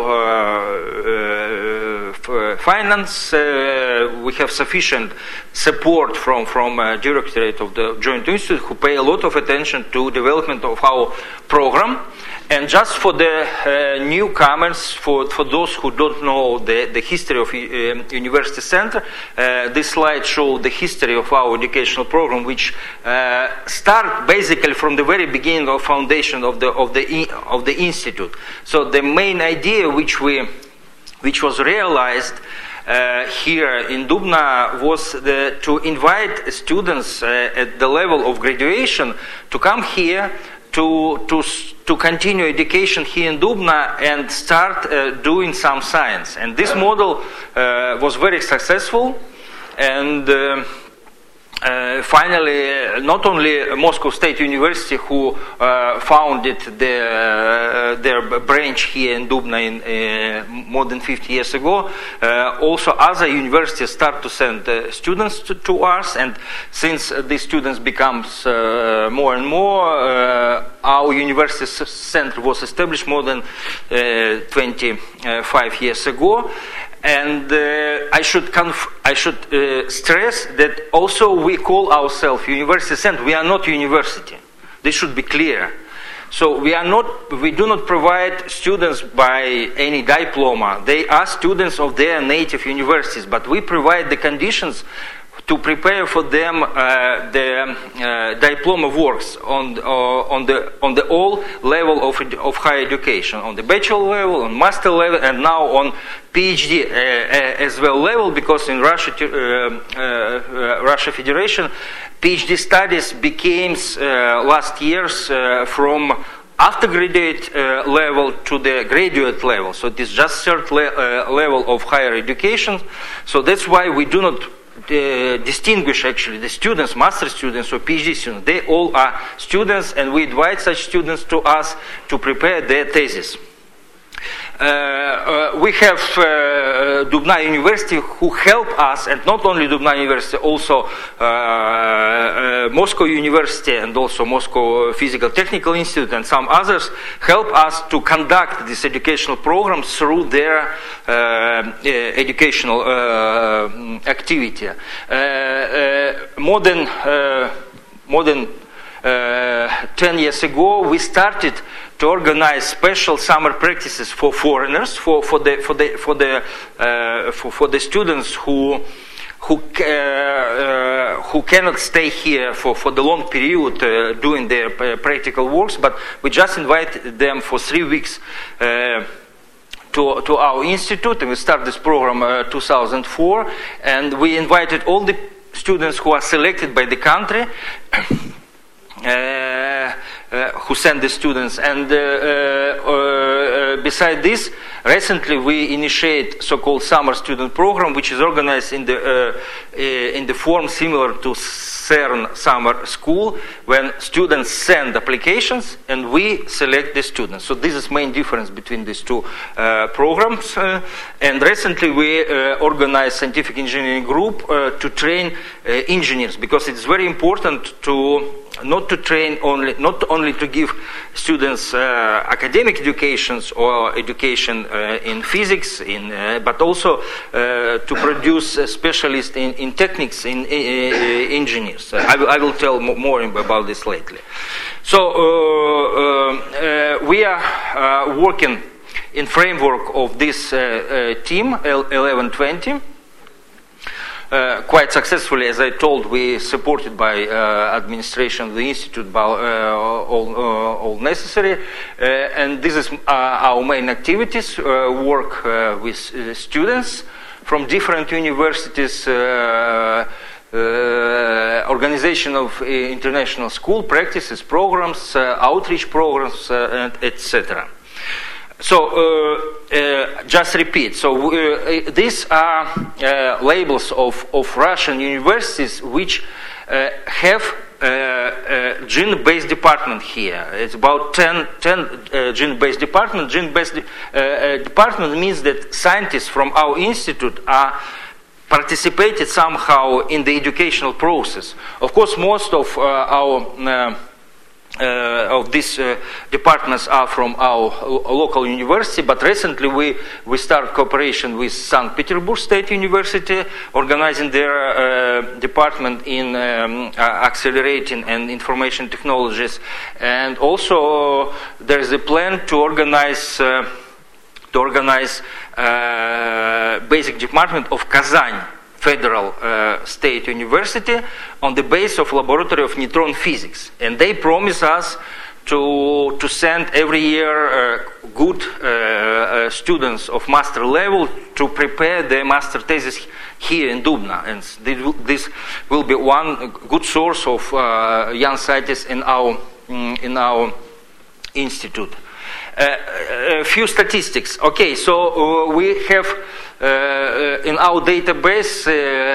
our finance. We have sufficient support from Directorate of the Joint Institute, who pay a lot of attention to development of our program. And just for the newcomers, for those who don't know the history of University Center, this slide shows the history of our educational program, which start basically from the very beginning of foundation of the institute. So the main idea which was realized here in Dubna was to invite students at the level of graduation to come here to continue education here in Dubna and start doing some science. And this model was very successful, and finally, not only Moscow State University, who founded their branch here in Dubna more than 50 years ago, also other universities start to send students to us, and since these students becomes more and more, our university center was established more than 25 years ago. And I should stress that also we call ourselves university center. We are not university. This should be clear. So we do not provide students by any diploma. They are students of their native universities, but we provide the conditions to prepare for them the diploma works on the all level of higher education, on the bachelor level, on master level, and now on PhD as well level, because in Russia Federation, PhD studies became last years from after-graduate level to the graduate level. So it is just third level of higher education. So that's why we do not distinguish actually the students, master students or PhD students. They all are students, and we invite such students to us to prepare their thesis. We have Dubna University who help us, and not only Dubna University, also Moscow University and also Moscow Physical Technical Institute and some others help us to conduct this educational program through their educational activity. More than 10 years ago, we started to organize special summer practices for foreigners, for the students who cannot stay here for the long period doing their practical works, but we just invite them for 3 weeks to our institute, and we started this program 2004, and we invited all the students who are selected by the country who send the students, and beside this, recently we initiate so-called summer student program, which is organized in the form similar to CERN summer school, when students send applications and we select the students. So this is main difference between these two programs. And recently we organized scientific engineering group to train engineers, because it's very important to not only to give students academic educations or education in physics, but also to produce specialists in techniques, in engineers. I will tell more about this later. So we are working in framework of this team 1120. Quite successfully, as I told, we supported by administration of the institute by all necessary, and this is our main activities. Work with students from different universities, organization of international school practices, programs, outreach programs, etc. So, just repeat. So, these are labels of Russian universities which have gene-based department here. It's about 10 gene-based department. Gene-based department means that scientists from our institute are participated somehow in the educational process. Of course, most of these departments are from our local university, but recently we start cooperation with St. Petersburg State University, organizing their department in accelerating and information technologies, and also there is a plan to organize basic department of Kazan Federal State University on the base of Laboratory of Neutron Physics, and they promise us to send every year good students of master level to prepare their master thesis here in Dubna, and this will be one good source of young scientists in our institute. A few statistics. Okay, so we have in our database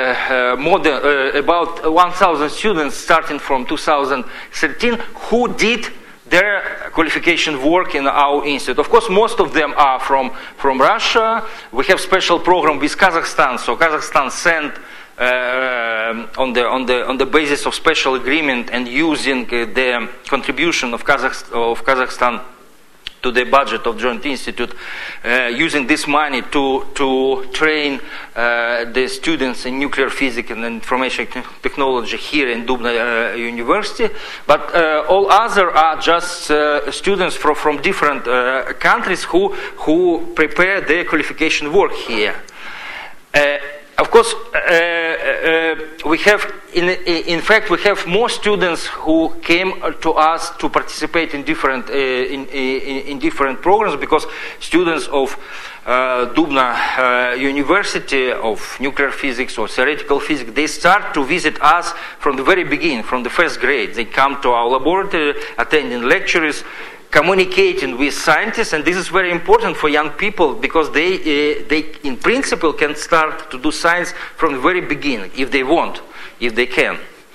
about 1,000 students starting from 2013 who did their qualification work in our institute. Of course, most of them are from Russia. We have special program with Kazakhstan, so Kazakhstan sent on the basis of special agreement and using the contribution of Kazakhstan to the budget of Joint Institute, using this money to train the students in nuclear physics and information technology here in Dubna University. But all other are just students from different countries who prepare their qualification work here. Of course, we have, in fact, we have more students who came to us to participate in different different programs, because students of Dubna University of nuclear physics or theoretical physics, they start to visit us from the very beginning, from the first grade. They come to our laboratory, attending lectures, communicating with scientists, and this is very important for young people because they in principle can start to do science from the very beginning if they want, if they can.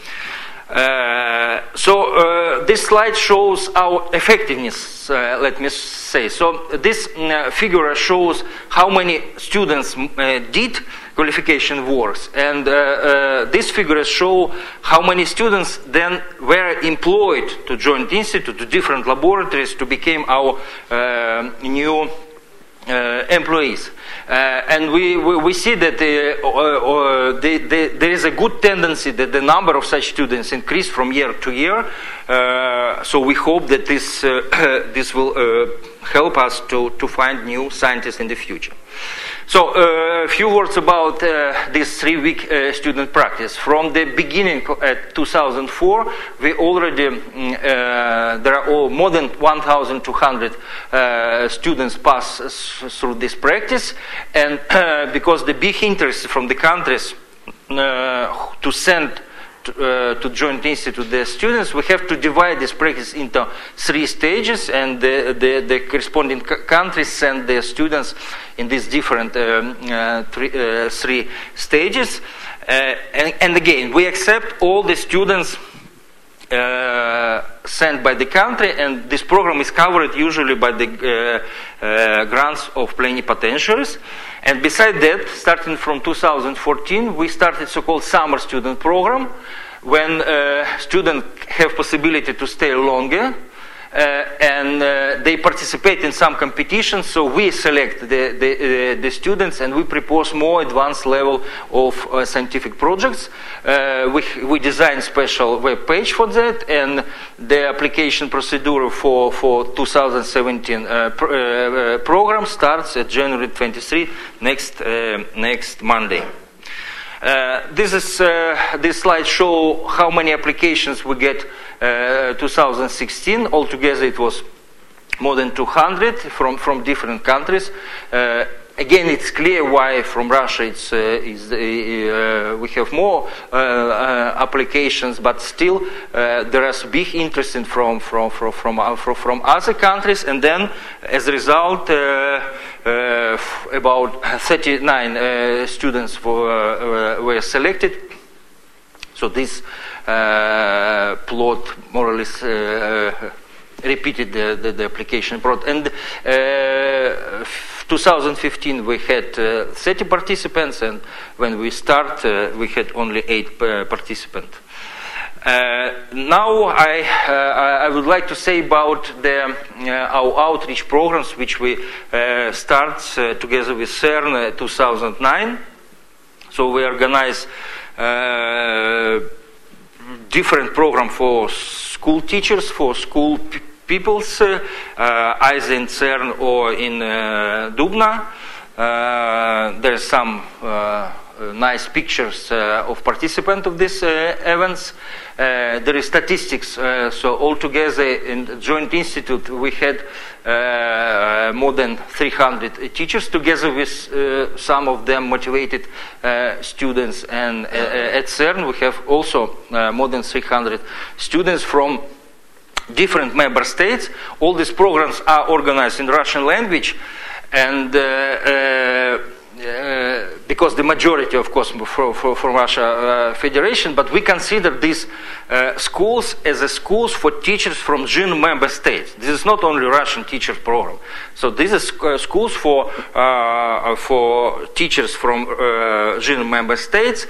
So this slide shows our effectiveness, let me say. So this figure shows how many students did qualification works, and this figure shows how many students then were employed to Joint Institute, to different laboratories, to become our new employees. And we see that there is a good tendency that the number of such students increase from year to year. So we hope that this will help us to find new scientists in the future. So a few words about this 3-week student practice. From the beginning at 2004, we already there are more than 1,200 students pass through this practice, and because the big interest from the countries to send to Joint Institute the students, we have to divide this practice into 3 stages, and the corresponding countries send their students in these different 3 stages. And again, we accept all the students sent by the country, and this program is covered usually by the grants of plenipotentiaries. And besides that, starting from 2014, we started so-called summer student program, when students have possibility to stay longer, and they participate in some competitions. So we select the students, and we propose more advanced level of scientific projects. We design special web page for that, and the application procedure for 2017 program starts at January 23, next Monday. This slide show how many applications we get 2016. Altogether it was more than 200 from different countries. Again, it's clear why from Russia we have more applications, but still there is big interest from other countries. And then, as a result, about 39 students were selected. So this plot more or less repeated the application plot. And 2015 we had 30 participants, and when we start we had only 8 participants. Now I would like to say about our outreach programs, which we start together with CERN 2009. So we organize different program for school teachers, for school peoples, either in CERN or in Dubna. There's some nice pictures of participants of these events. There is statistics. So altogether in Joint Institute we had more than 300 teachers, together with some of them motivated students. And at CERN we have also more than 300 students from different member states. All these programs are organized in Russian language, and because the majority, of course, from Russia Federation, but we consider these schools as a schools for teachers from GIN member states. This is not only Russian teacher program. So this is schools for teachers from GIN member states,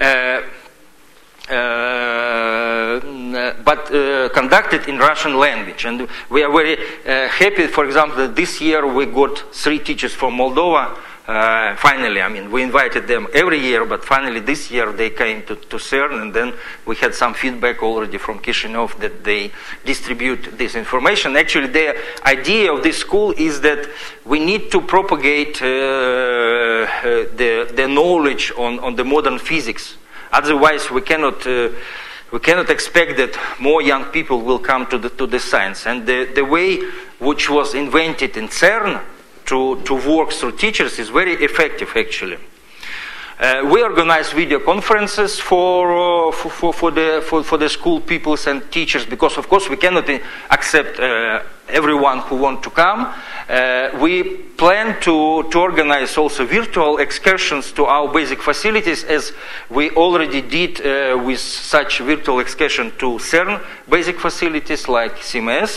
but conducted in Russian language. And we are very happy, for example, that this year we got 3 teachers from Moldova. Finally, I mean, we invited them every year, but finally this year they came to CERN, and then we had some feedback already from Chisinau that they distribute this information. Actually, the idea of this school is that we need to propagate the knowledge on the modern physics. Otherwise, we cannot expect that more young people will come to the science. And the way which was invented in CERN to work through teachers is very effective, actually. We organize video conferences for the school peoples and teachers, because of course we cannot accept everyone who wants to come. We plan to organize also virtual excursions to our basic facilities, as we already did with such virtual excursion to CERN basic facilities like CMS.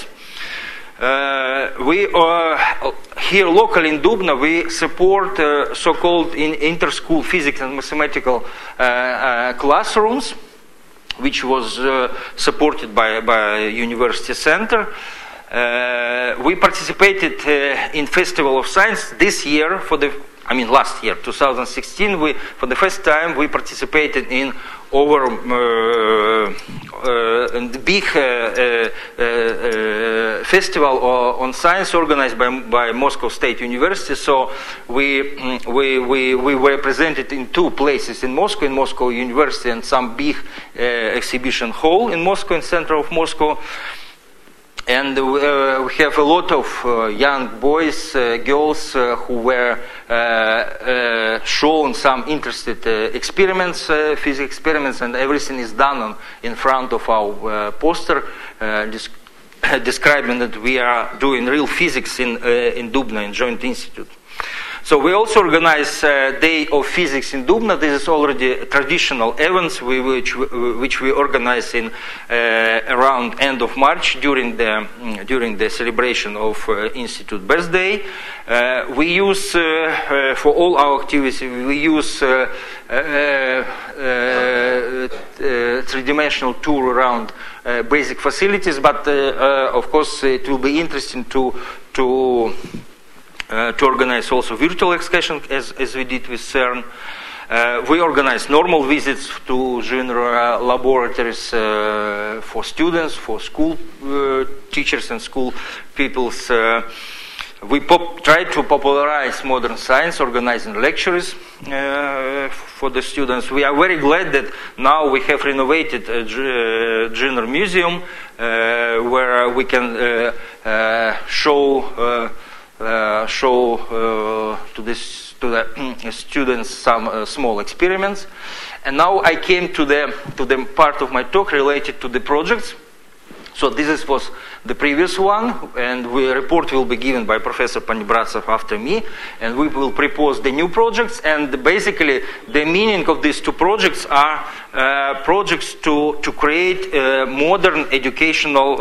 We here locally in Dubna, we support so-called inter-school physics and mathematical classrooms, which was supported by University Center. We participated in Festival of Science this year last year, 2016. For the first time, we participated in the big festival on science organized by Moscow State University. So we were presented in 2 places in Moscow University, and some big exhibition hall in Moscow, in center of Moscow. And we have a lot of young boys, girls who were shown some interested experiments, physics experiments, and everything is done in front of our poster, describing that we are doing real physics in Dubna, in Joint Institute. So we also organize Day of Physics in Dubna. This is already traditional events which we organize in around end of March during the celebration of Institute birthday. We use for all our activities we use three-dimensional tour around basic facilities, but of course it will be interesting to organize also virtual excursion as we did with CERN. We organize normal visits to general laboratories for students, for school teachers and school peoples. We try to popularize modern science, organizing lectures for the students. We are very glad that now we have renovated a Giner Museum where we can show to the students some small experiments. And now I came to the part of my talk related to the projects. So this was the previous one, and the report will be given by Professor Panibratsev after me, and we will propose the new projects. And basically the meaning of these 2 projects are projects to create modern educational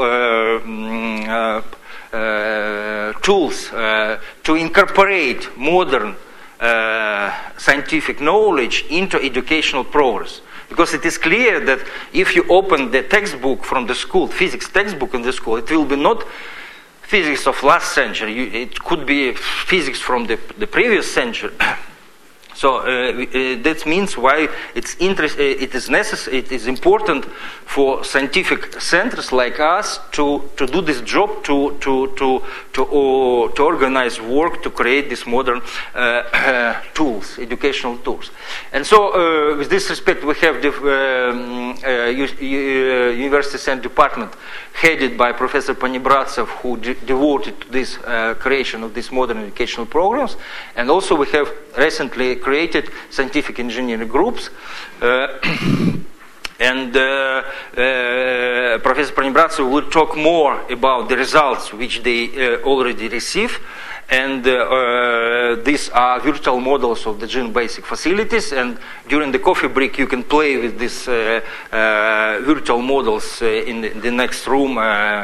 tools to incorporate modern scientific knowledge into educational progress. Because it is clear that if you open the textbook from the school, physics textbook in the school, it will be not physics of last century. It could be physics from the previous century. So that means why it is important for scientific centers like us to do this job, to organize work, to create these modern tools, educational tools. And so with this respect, we have the University Center Department headed by Professor Panibratsev, who devoted to this creation of these modern educational programs. And also we have recently created scientific engineering groups. And Professor Panibratsev will talk more about the results which they already receive. And these are virtual models of the GeneBasic facilities, and during the coffee break you can play with these virtual models in the next room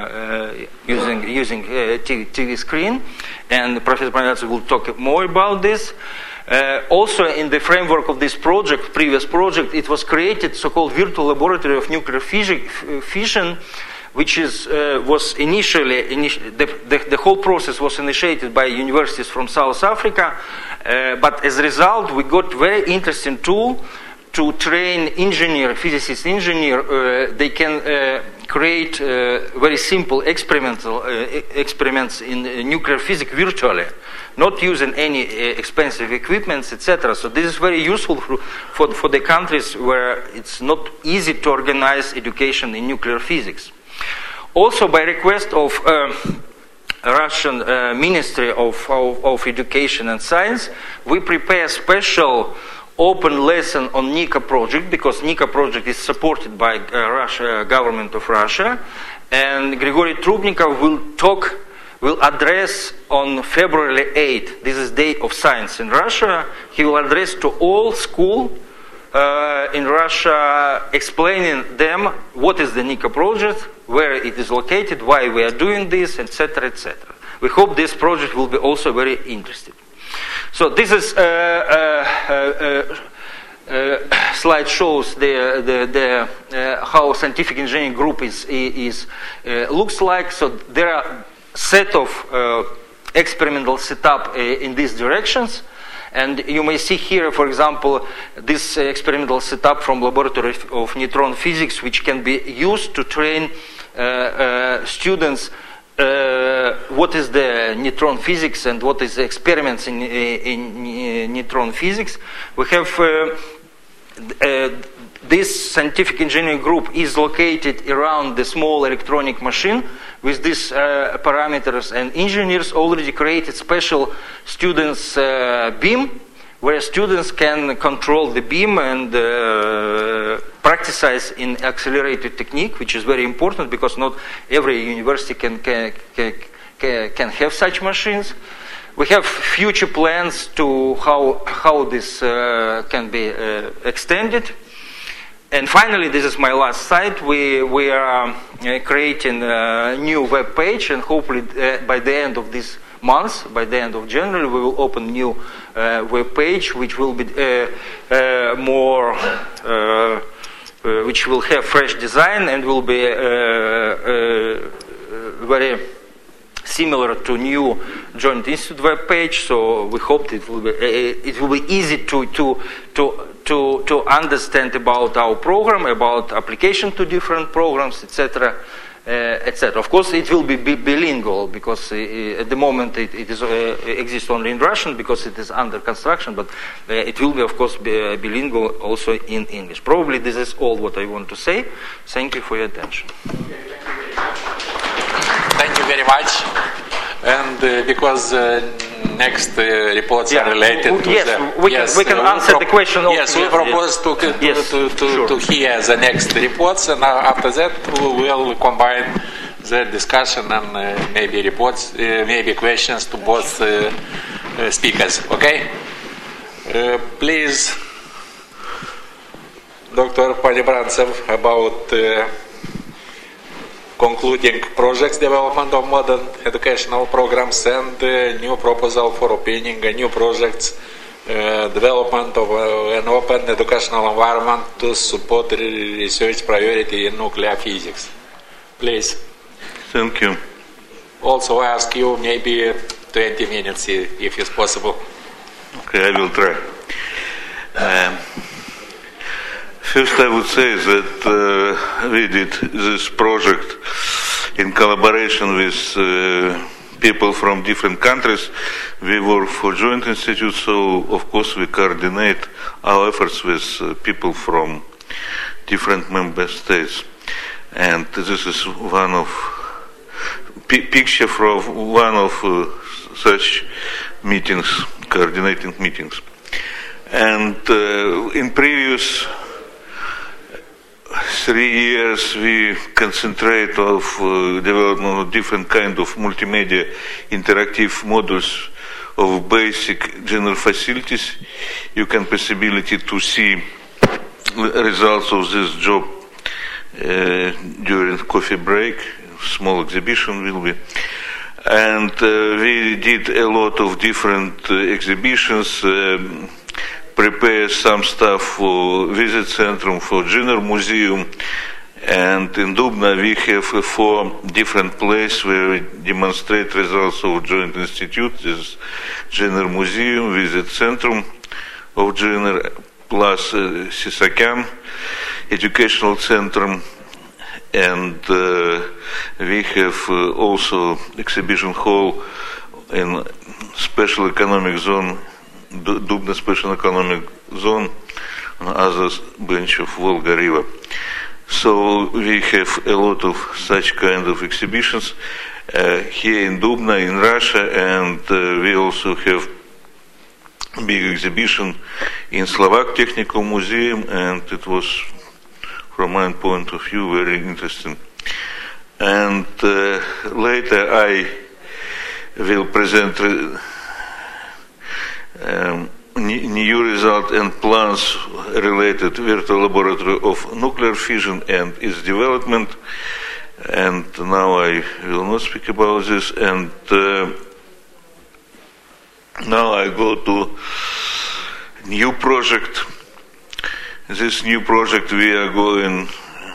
using TV screen. And Professor Panayotsi will talk more about this. Also, in the framework of this project, previous project, it was created so-called virtual laboratory of nuclear fission, which was initially the whole process was initiated by universities from South Africa, but as a result, we got very interesting tool to train physicist engineer. They can create very simple experiments in nuclear physics virtually, not using any expensive equipments, etc. So this is very useful for the countries where it's not easy to organize education in nuclear physics. Also, by request of Russian Ministry of Education and Science, we prepare special open lesson on NICA project, because NICA project is supported by government of Russia, and Grigory Trubnikov will address on February 8th. This is Day of Science in Russia. He will address to all school in Russia, explaining them what is the NICA project, where it is located, why we are doing this, etc., etc. We hope this project will be also very interesting. So this is slide shows how scientific engineering group looks like. So there are set of experimental setup in these directions. And you may see here, for example, this experimental setup from Laboratory of Neutron Physics, which can be used to train students what is the neutron physics and what is the experiments in neutron physics. We have this scientific engineering group is located around the small electronic machine with these parameters, and engineers already created special students beam, where students can control the beam and practice in accelerated technique, which is very important because not every university can have such machines. We have future plans to how this can be extended. And finally, this is my last slide. We are creating a new web page, and hopefully by the end of this month, by the end of January, we will open a new web page, which will be which will have fresh design and will be very similar to new Joint Institute web page. So we hope it will be easy to understand about our program, about application to different programs, etc. etc. Of course, it will be bilingual because at the moment it exists only in Russian because it is under construction, but it will be, of course, bilingual also in English. Probably this is all what I want to say. Thank you for your attention. Thank you very much. And because next reports are related to we can answer the question. Yes, we propose to hear the next reports, and after that we will combine the discussion and maybe reports, maybe questions to both speakers. Okay? Please, Dr. Polybrantsev, about concluding projects development of modern educational programs and new proposal for opening new projects, development of an open educational environment to support research priority in nuclear physics. Please. Thank you. Also I ask you maybe 20 minutes if it's possible. Okay, I will try. First, I would say that we did this project in collaboration with people from different countries. We work for Joint Institute, so of course we coordinate our efforts with people from different member states. And this is one of picture from one of such meetings, coordinating meetings. And in previous 3 years we concentrate of development of different kind of multimedia interactive modules of basic general facilities. You can possibility to see results of this job during coffee break. Small exhibition will be. And we did a lot of different exhibitions, prepare some stuff for Visit Centrum, for Giner Museum, and in Dubna we have 4 different places where we demonstrate results of Joint Institute. This is Giner Museum, Visit Centrum of Giner, plus Sisakyan Educational Centrum, and we have also exhibition hall in Special Economic Zone, Dubna Special Economic Zone, on other bench of Volga River. So we have a lot of such kind of exhibitions here in Dubna, in Russia, and we also have big exhibition in Slovak Technical Museum, and it was, from my point of view, very interesting. And later I will present new result and plans related to virtual laboratory of nuclear fission and its development. And now I will not speak about this. And now I go to new project. This new project we are going,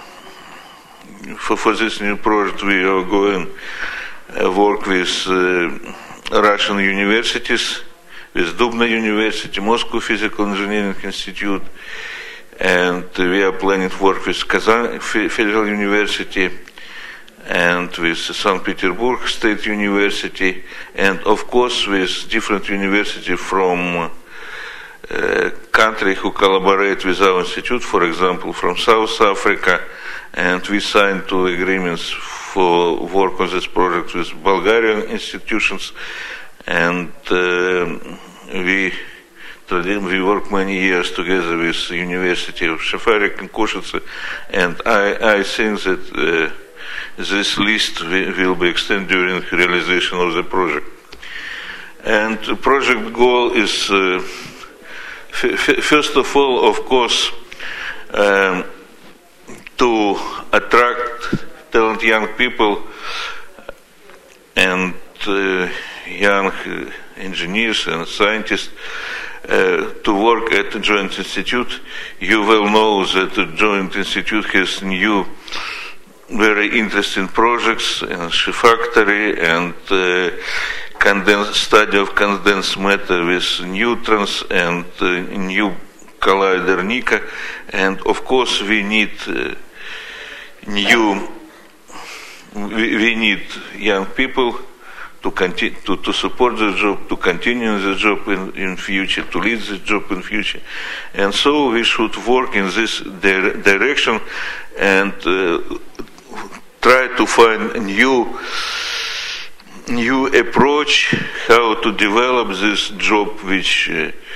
for this new project we are going work with Russian universities, with Dubna University, Moscow Physical Engineering Institute, and we are planning to work with Kazan Federal University and with St. Petersburg State University, and of course with different universities from country who collaborate with our institute, for example, from South Africa, and we signed 2 agreements for work on this project with Bulgarian institutions, and we work many years together with University of Shafarik in Košice, and I think that this list will be extended during realization of the project. And the project goal is first of all, of course, to attract talented young people and young engineers and scientists to work at the Joint Institute. You well know that the Joint Institute has new, very interesting projects in Factory and study of condensed matter with neutrons and new collider Nika, and of course we need we need young people to continue to support the job, to continue the job in future, to lead the job in future, and so we should work in this direction and try to find a new approach how to develop this job which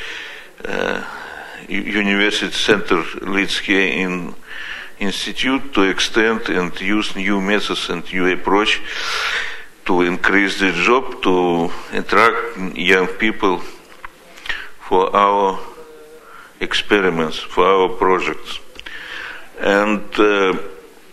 University Center leads here in Institute, to extend and use new methods and new approach to increase the job, to attract young people for our experiments, for our projects. And the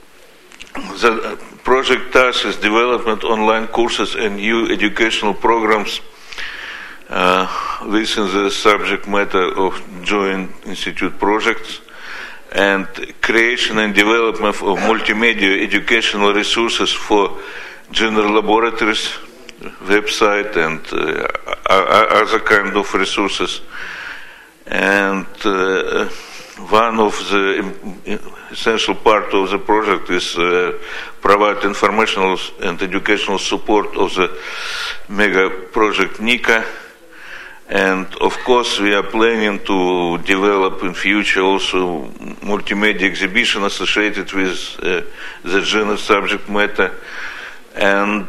project task is development online courses and new educational programs within the subject matter of Joint Institute projects, and creation and development of multimedia educational resources for general laboratories, website, and other kind of resources. And one of the essential part of the project is provide informational and educational support of the mega project Nika. And of course we are planning to develop in future also multimedia exhibition associated with the general subject matter. And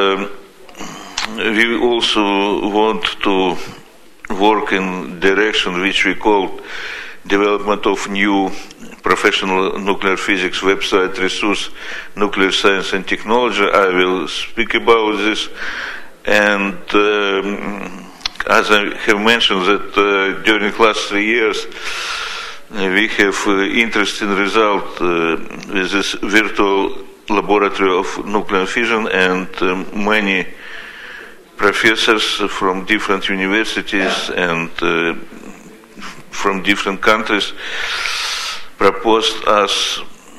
we also want to work in direction which we call development of new professional nuclear physics website resource, nuclear science and technology. I will speak about this. And as I have mentioned that during last 3 years we have interesting result with this virtual laboratory of nuclear fission, and many professors from different universities and from different countries proposed us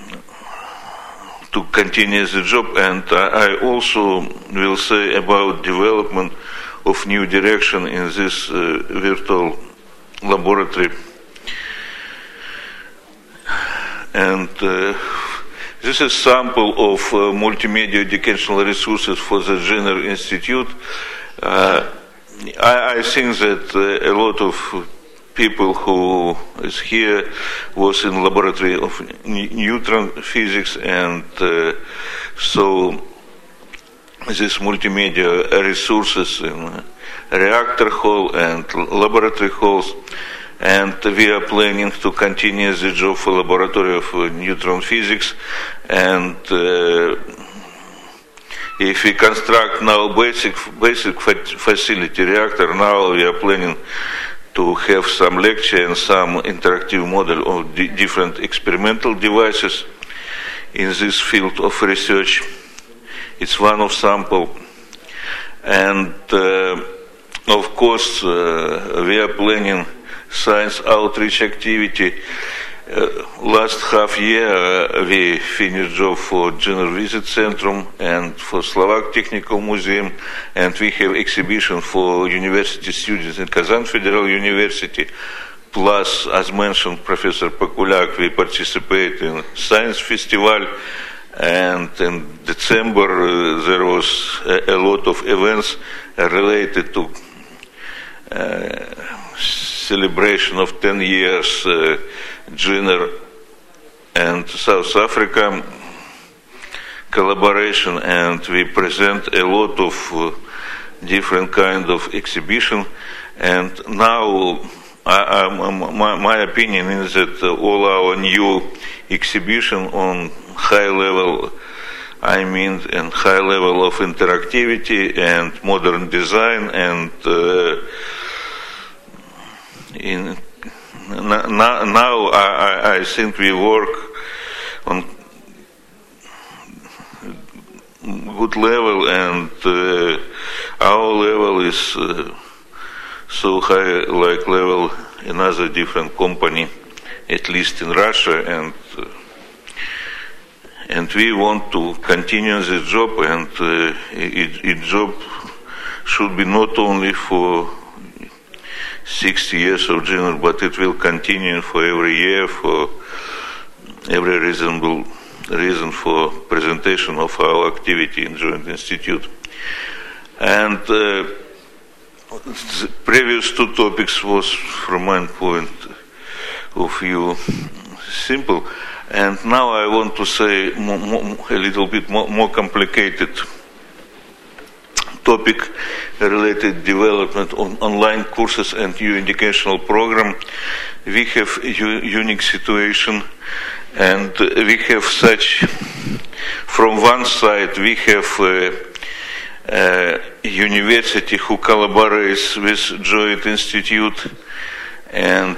to continue the job, and I also will say about development of new direction in this virtual laboratory. And this is sample of multimedia educational resources for the Jenner Institute. I think that a lot of people who is here was in laboratory of neutron physics, and so this multimedia resources in reactor hall and laboratory halls, and we are planning to continue the job for laboratory of neutron physics. And if we construct now basic facility reactor, now we are planning to have some lecture and some interactive model of different experimental devices in this field of research. It's one of sample. And of course we are planning science outreach activity. Last half year we finished job for Jenner Visit Centrum and for Slovak Technical Museum, and we have exhibition for university students in Kazan Federal University. Plus, as mentioned, Professor Pakulak, we participate in Science Festival, and in December there was a lot of events related to celebration of 10 years Jenner and South Africa collaboration, and we present a lot of different kind of exhibition. And now my opinion is that all our new exhibition on high level, I mean, and high level of interactivity and modern design, and now I think we work on good level, and our level is so high like level another different company, at least in Russia, and we want to continue this job, and its job should be not only for 60 years of Jenner, but it will continue for every year, for every reasonable reason for presentation of our activity in Joint Institute. And the previous two topics was, from my point of view, simple. And now I want to say a little bit more complicated topic related development on online courses and new educational program. We have a unique situation, and we have such, from one side we have a university who collaborates with Joint Institute, and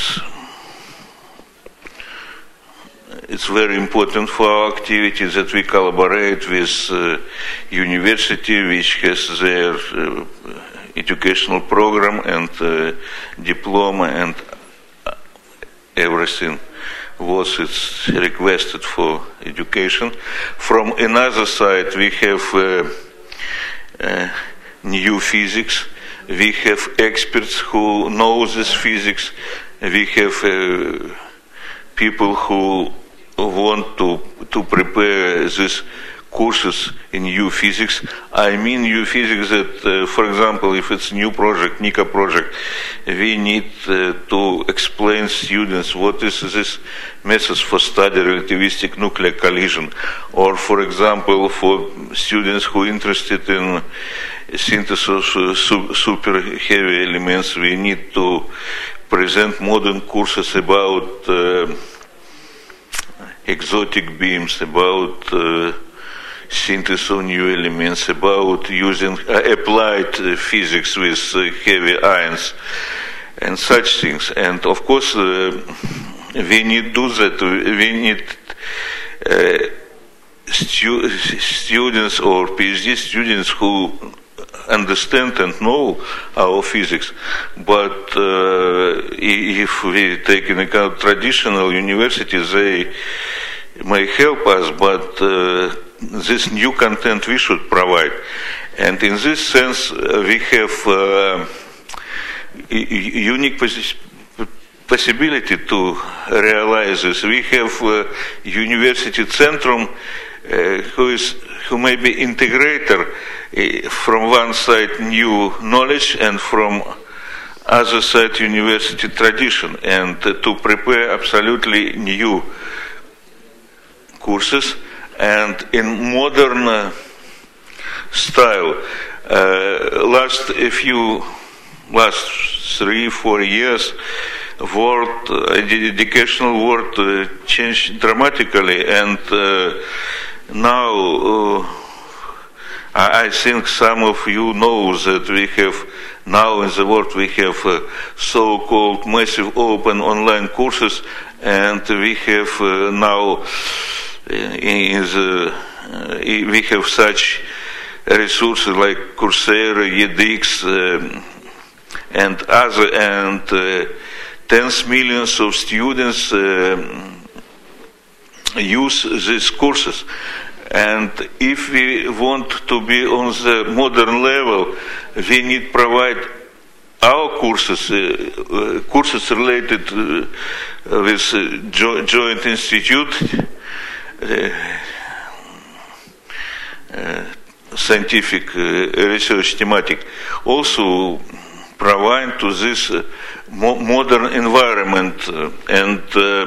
it's very important for our activity that we collaborate with university which has their educational program and diploma and everything was it's requested for education. From another side we have new physics, we have experts who know this physics, we have people who want to prepare these courses in new physics. I mean new physics that, for example, if it's new project, NICA project, we need to explain students what is this methods for study relativistic nuclear collision, or for example, for students who are interested in synthesis of super heavy elements, we need to present modern courses about exotic beams, about synthesis of new elements, about using applied physics with heavy ions, and such things. And of course, we need to do that. We need students or PhD students who understand and know our physics. But if we take into account traditional universities, they may help us, but this new content we should provide. And in this sense, we have unique possibility to realize this. We have University Centrum, who may be integrator, from one side new knowledge and from other side university tradition, and to prepare absolutely new courses and in modern style. Last 3-4 years, educational world changed dramatically, and now I think some of you know that we have now in the world we have so-called massive open online courses, and we have now we have such resources like Coursera, edX, and other, and tens of millions of students use these courses. And if we want to be on the modern level, we need to provide our courses, courses related with joint institute, scientific research thematic, also provide to this modern environment. And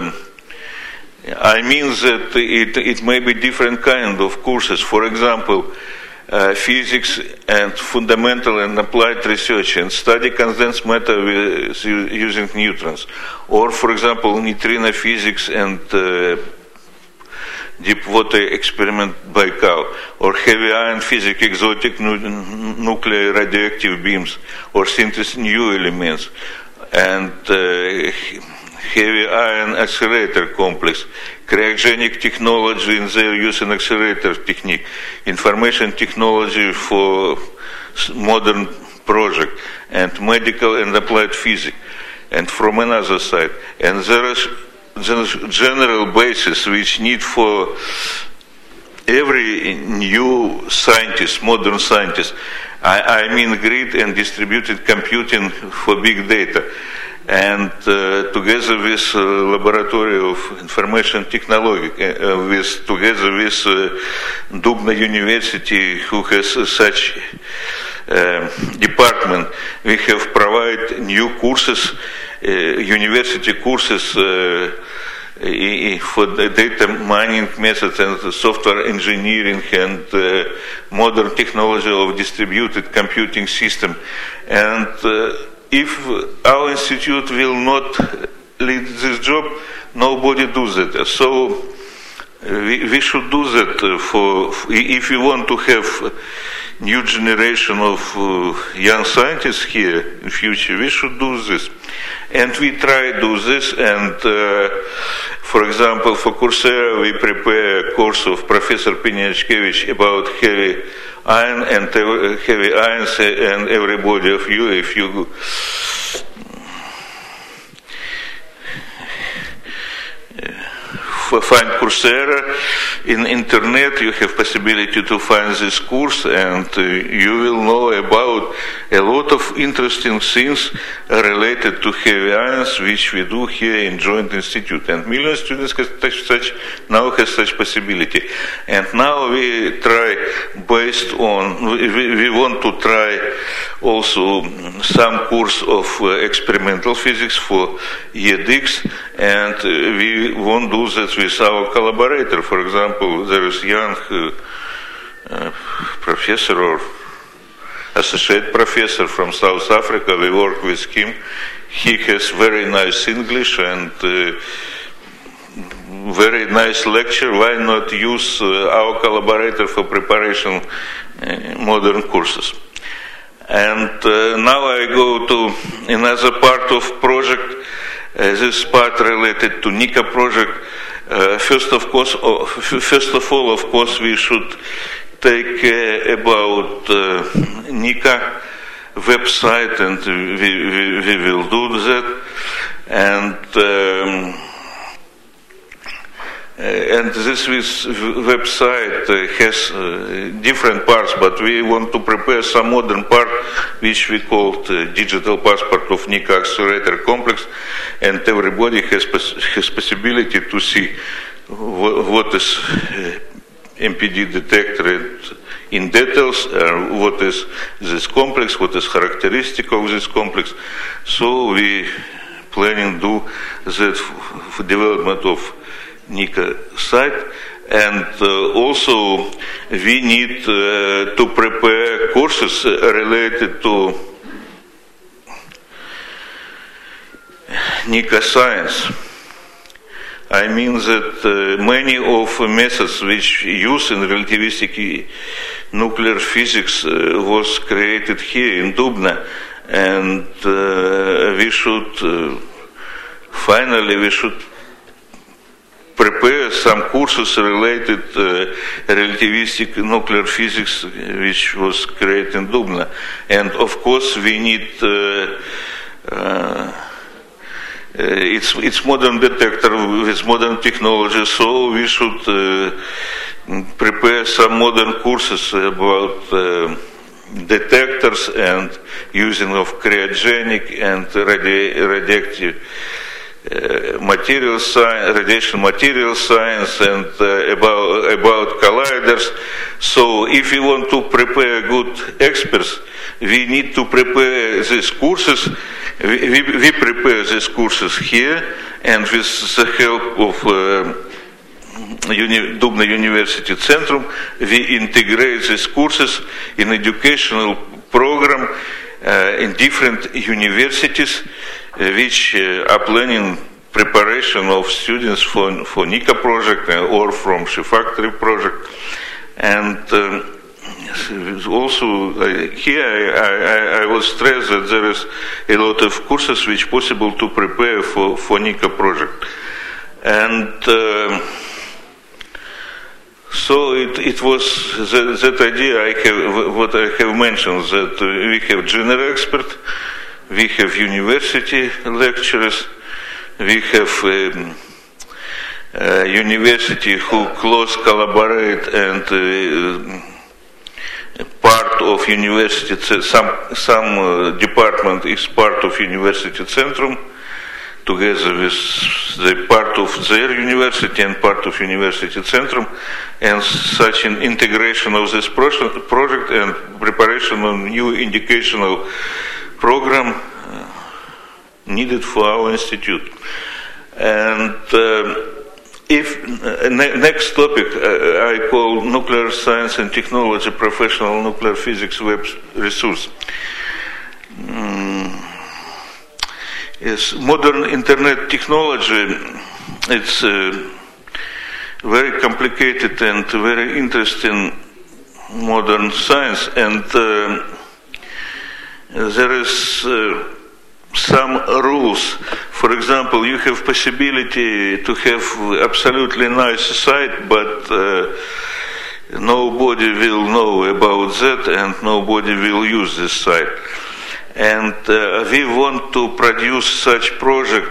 I mean that it may be different kind of courses. For example, physics and fundamental and applied research, and study condensed matter with using neutrons, or for example neutrino physics and deep water experiment Baikal, or heavy ion physics, exotic nuclear radioactive beams, or synthesis new elements, and heavy ion accelerator complex, cryogenic technology in their use in accelerator technique, information technology for modern project, and medical and applied physics. And from another side, and there is general basis which need for every new scientist, modern scientist. I mean grid and distributed computing for big data. And together with Laboratory of Information Technology, together with Dubna University, who has such department, we have provided new courses, university courses for the data mining methods and software engineering and modern technology of distributed computing system. And if our institute will not lead this job, nobody does it. So we should do that if we want to have new generation of young scientists here in future. We should do this, and we try to do this. And for example, for Coursera, we prepare a course of Professor Peniachkevich about heavy ion and heavy ions, and everybody of you, if you find Coursera in internet, you have possibility to find this course, and you will know about a lot of interesting things related to heavy ions, which we do here in Joint Institute. And million students now have such possibility. And now we try, based on, we want to try also some course of experimental physics for edX, and we won't do that with our collaborator. For example, there is young professor or associate professor from South Africa. We work with him. He has very nice English, and very nice lecture. Why not use our collaborator for preparation modern courses? And now I go to another part of project. This part related to NICA project. First of all, of course, we should take about NICA website, and we will do that. And this website has different parts, but we want to prepare some modern part, which we called Digital Passport of NICA Accelerator Complex, and everybody has possibility to see what is MPD detector in details, what is this complex, what is characteristic of this complex. So we planning to do that for development of NICA site, and also we need to prepare courses related to NICA science. I mean that many of methods which use in relativistic nuclear physics was created here in Dubna, and we should prepare some courses related relativistic nuclear physics, which was created in Dubna. And of course we need it's modern detector with modern technology, so we should prepare some modern courses about detectors and using of cryogenic and radioactive material science, radiation material science, and about colliders. So if we want to prepare good experts, we need to prepare these courses. We prepare these courses here, and with the help of Dubna University Centrum, we integrate these courses in educational program in different universities, which are planning preparation of students for NICA project or from She Factory project. And also here I will stress that there is a lot of courses which possible to prepare for NICA project. And so it was that idea what I have mentioned, that we have general expert, we have university lecturers, we have university who close collaborate, and part of university, some department is part of University Centrum, together with the part of their university and part of University Centrum, and such an integration of this project and preparation of new educational program needed for our institute. And next topic I call Nuclear Science and Technology Professional Nuclear Physics Web Resource. Yes, modern internet technology, it's very complicated and very interesting modern science, and there is some rules. For example, you have possibility to have absolutely nice site, but nobody will know about that and nobody will use this site. And we want to produce such project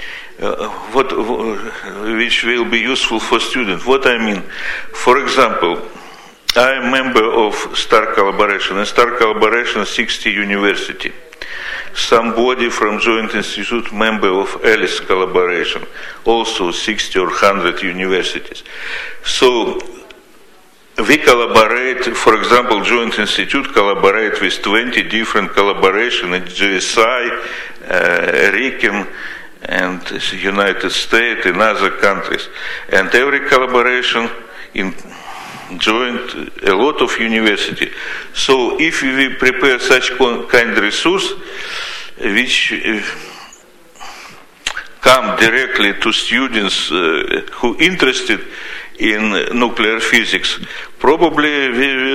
which will be useful for students. What I mean, for example, I am member of STAR Collaboration, and STAR Collaboration 60 university. Somebody from Joint Institute member of ALICE Collaboration, also 60 or 100 universities. So we collaborate, for example, Joint Institute collaborate with 20 different collaboration in GSI, RIKEN, and United States and other countries. And every collaboration in joint a lot of university. So if we prepare such kind of resource, which come directly to students who interested in nuclear physics. Probably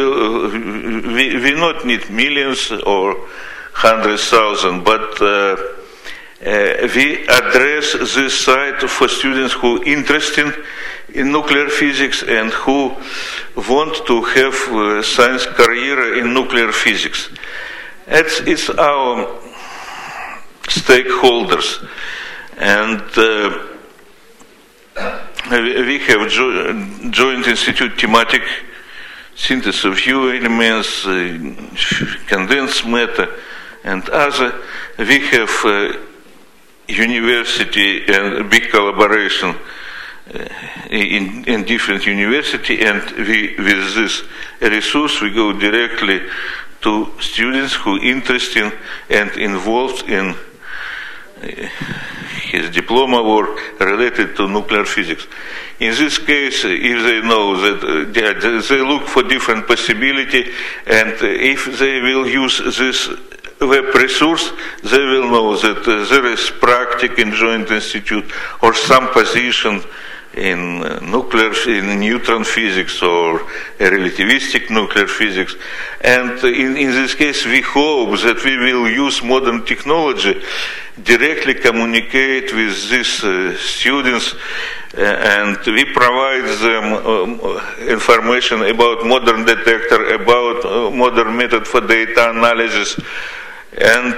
we not need millions or 100,000, but we address this site for students who are interested in nuclear physics and who want to have a science career in nuclear physics. It's our stakeholders, and we have joint institute thematic synthesis of few elements, condensed matter, and other. We have university and big collaboration in different university, and with this resource we go directly to students who are interested and involved in his diploma work related to nuclear physics. In this case, if they know that they look for different possibility, and if they will use this web resource, they will know that there is practice in Joint Institute or some position in neutron physics or relativistic nuclear physics. And in this case, we hope that we will use modern technology, directly communicate with these students, and we provide them information about modern detector, about modern method for data analysis, and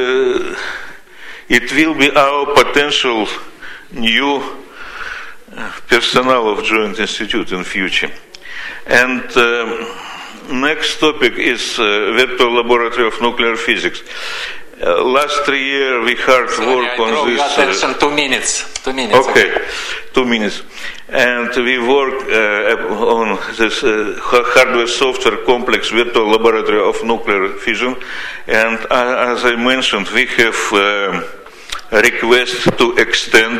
it will be our potential new personnel of Joint Institute in future. And next topic is virtual laboratory of nuclear physics. Last 3 years we hard work on this. Attention, 2 minutes. 2 minutes. Okay, 2 minutes. And we work on this hardware-software complex virtual laboratory of nuclear fission. And as I mentioned, we have request to extend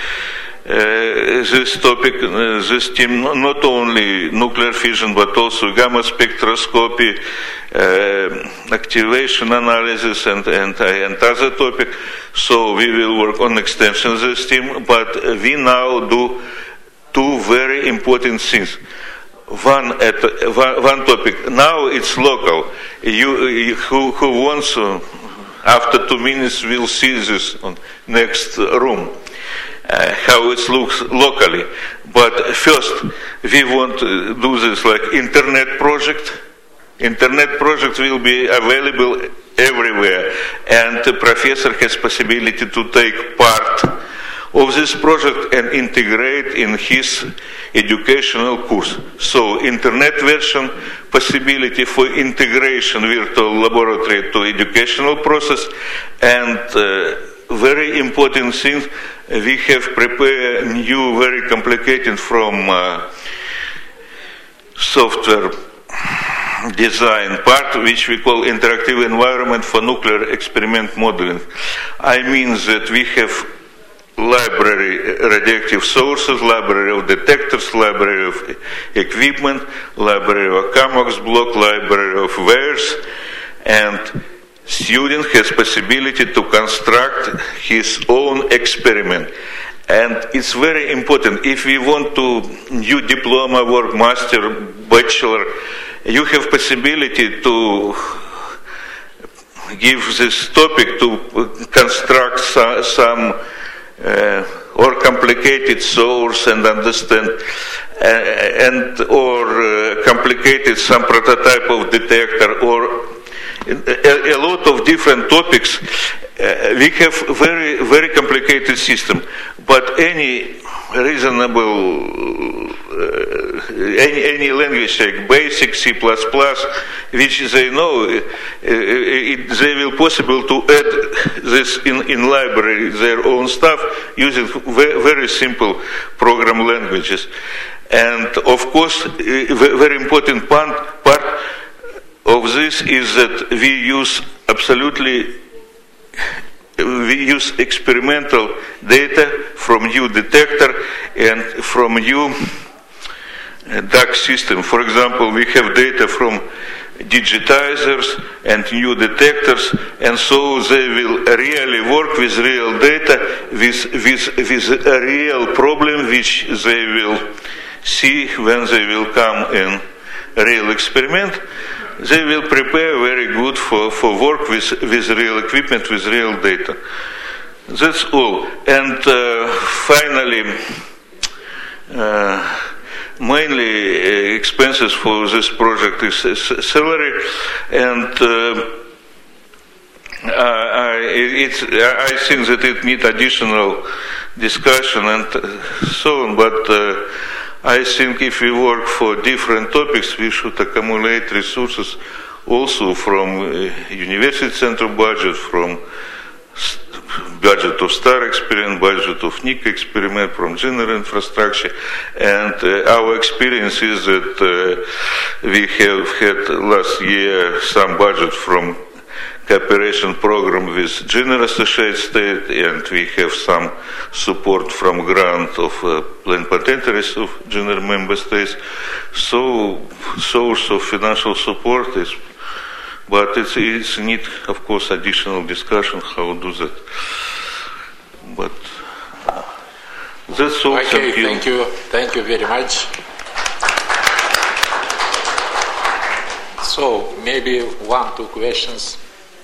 this topic, this team, not only nuclear fission, but also gamma spectroscopy, activation analysis, and other topic. So we will work on extension of this team, but we now do 2 very important things. One topic, now it's local. You who wants, after 2 minutes, will see this on next room. How it looks locally. But first, we want to do this like internet project. Internet project will be available everywhere, and the professor has possibility to take part of this project and integrate in his educational course. So internet version, possibility for integration virtual laboratory to educational process, and very important thing, we have prepared new, very complicated from software design part, which we call interactive environment for nuclear experiment modeling. I mean that we have library radioactive sources, library of detectors, library of equipment, library of CAMOX block, library of wares, and student has possibility to construct his own experiment. And it's very important. If we want to do diploma work, master, bachelor, you have possibility to give this topic to construct some or complicated source and understand, or complicated some prototype of detector, or a lot of different topics. We have very, very complicated system, but any reasonable, any language like basic C++, which they know, they will possible to add this in library, their own stuff, using very simple program languages. And of course, very important part of this is that we use experimental data from new detector and from new DAC system. For example, we have data from digitizers and new detectors, and so they will really work with real data, with a real problem which they will see when they will come in real experiment. They will prepare very good for work with real equipment, with real data. That's all. And finally, mainly expenses for this project is salary, and I think that it needs additional discussion and so on, but I think if we work for different topics, we should accumulate resources also from university central budget, from budget of STAR experiment, budget of NIC experiment, from general infrastructure. And our experience is that we have had last year some budget from cooperation program with General Associated States, and we have some support from grant of plenipotentiaries of general member states. So source of financial support is, but it's need, of course, additional discussion how to do that. But that's all. Okay, thank you very much. So maybe 1-2 questions.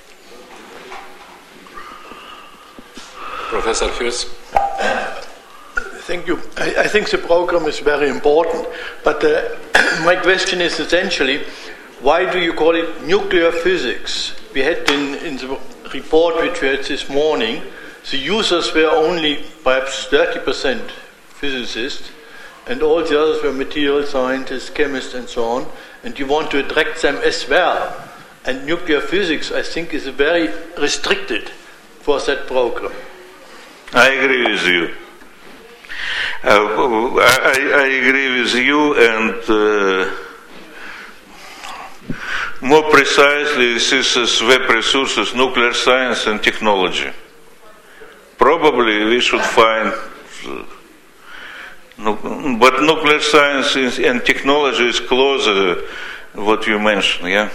Professor Fürst. Thank you. I think the program is very important, but my question is essentially, why do you call it nuclear physics? We had in the report which we had this morning, the users were only perhaps 30% physicists, and all the others were material scientists, chemists, and so on, and you want to attract them as well. And nuclear physics, I think, is very restricted for that program. I agree with you. I agree with you, and more precisely, this is web resources, nuclear science and technology. Probably we should find, but nuclear science and technology is closer to what you mentioned, yeah?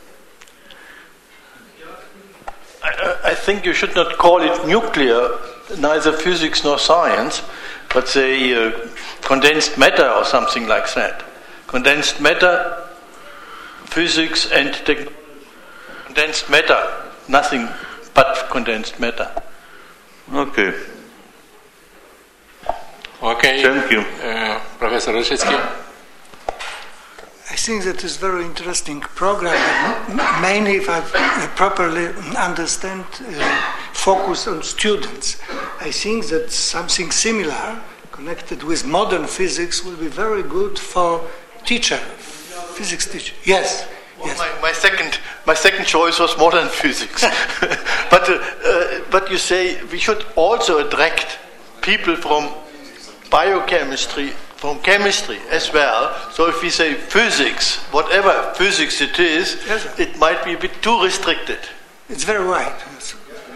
I think you should not call it nuclear, neither physics nor science, but say condensed matter or something like that. Condensed matter, physics and technology. Condensed matter, nothing but condensed matter. Okay. Okay. Thank you. Professor Rosicki. I think that is very interesting program, mainly, if I properly understand, focus on students. I think that something similar connected with modern physics will be very good for physics teacher. Yes. Well, yes. My second choice was modern physics, but you say we should also attract people from biochemistry, from chemistry as well. So if we say physics, whatever physics it is, yes, it might be a bit too restricted. It's very right. Yes.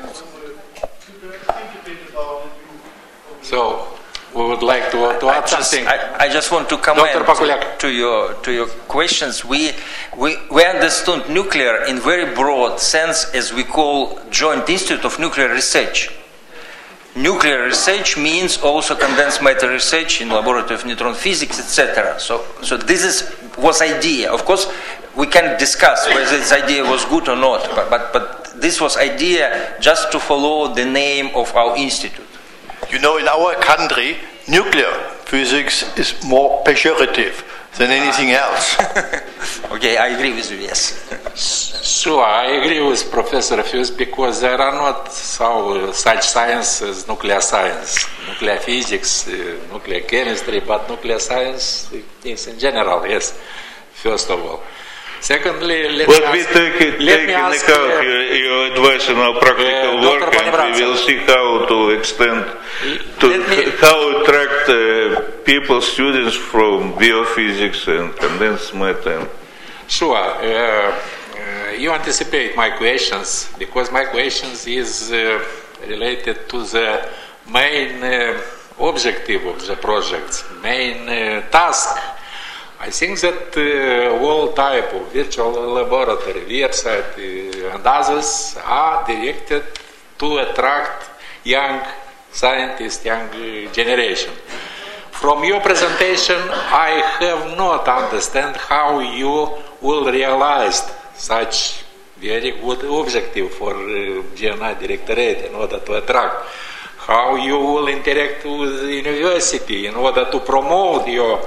So we would like to add something. I just want to comment to your questions. We understood nuclear in very broad sense as we call Joint Institute of Nuclear Research. Nuclear research means also condensed matter research in laboratory of neutron physics, etc. So this was idea. Of course, we can discuss whether this idea was good or not, but this was idea just to follow the name of our institute. You know, in our country, nuclear physics is more pejorative than anything else. Okay, I agree with you, yes. Sure, I agree with Professor Fürst, because there are not such science as nuclear science, nuclear physics, nuclear chemistry, but nuclear science is in general, yes, first of all. Secondly, let me ask your advice on our practical work, and we will see how to extend, how to attract people, students from biophysics and condensed matter. Sure. You anticipate my questions, because my questions is related to the main objective of the project, main task I think that all type of virtual laboratory, website, and others are directed to attract young scientists, young generation. From your presentation, I have not understand how you will realize such very good objective for GNI Directorate in order to attract. How you will interact with the university in order to promote your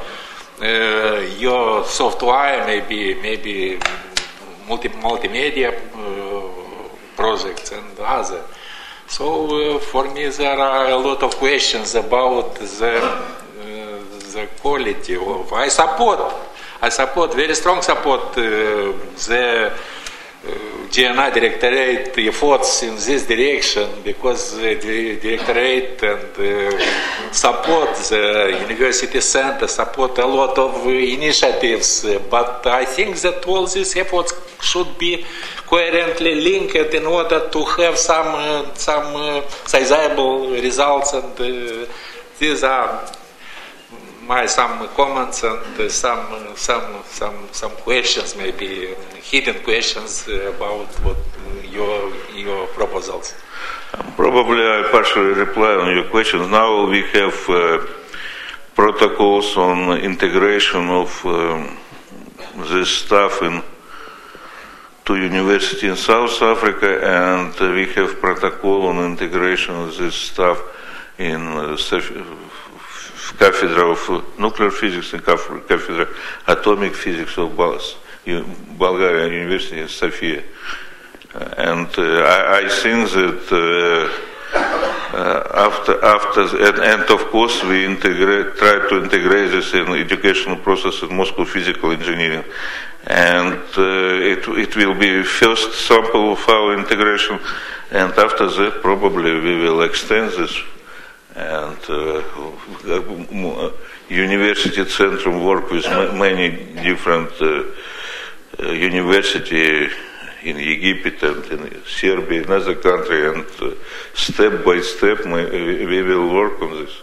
software, maybe multimedia projects and other. So for me there are a lot of questions about the quality of. I support very strong support the GNI Directorate efforts in this direction, because the Directorate and support the university center, support a lot of initiatives, but I think that all these efforts should be coherently linked in order to have some sizable results, and these are my some comments and some questions, maybe hidden questions about what your proposals. Probably I partially reply on your questions. Now we have protocols on integration of this stuff to university in South Africa, and we have protocol on integration of this stuff in Cathedra of Nuclear Physics and Cathedra Atomic Physics of Bulgaria University in Sofia. And I think that and of course we try to integrate this in educational process in Moscow Physical Engineering. And it will be first sample of our integration, and after that probably we will extend this. And University Centrum work with many different university in Egypt and in Serbia, another country, and step by step we will work on this.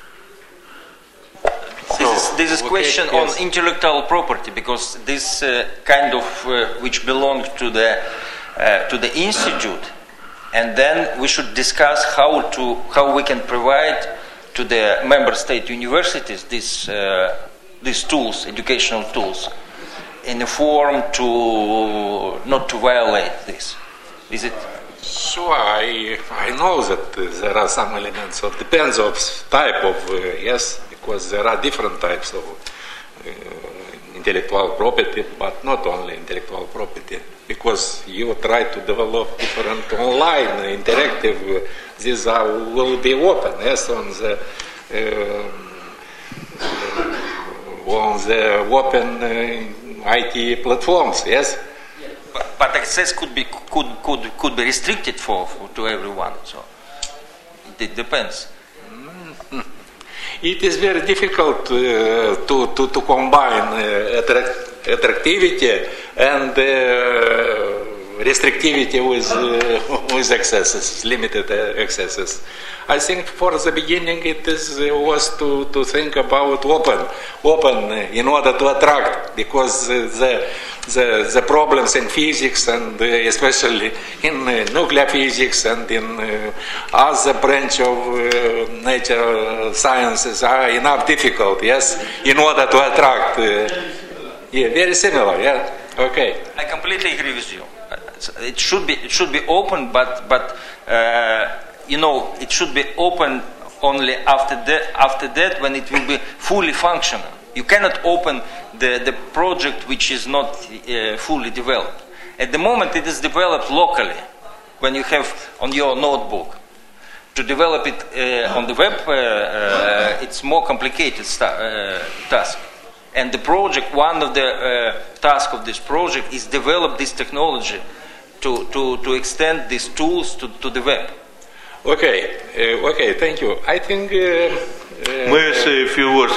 This is question on intellectual property, because this kind of which belongs to the institute. And then we should discuss how we can provide to the member state universities these tools, educational tools, in a form to not to violate this. Is it? Sure, I know that there are some elements of depends of type of yes, because there are different types of intellectual property, but not only intellectual property. Because you try to develop different online interactive, these will be open, yes, on the open IT platforms, yes. But access could be restricted to everyone. So it depends. It is very difficult to combine attractivity and restrictivity with accesses, limited accesses. I think for the beginning it was to think about open in order to attract, because the problems in physics and especially in nuclear physics and in other branch of natural sciences are enough difficult, yes, in order to attract. Yeah, very similar, yeah. Okay. I completely agree with you. It should be open, but it should be open only after that when it will be fully functional. You cannot open the project which is not fully developed. At the moment, it is developed locally. When you have on your notebook, to develop it on the web, it's more complicated task. And the project, one of the tasks of this project is develop this technology to extend these tools to the web. Okay, thank you. I think... May I say a few words?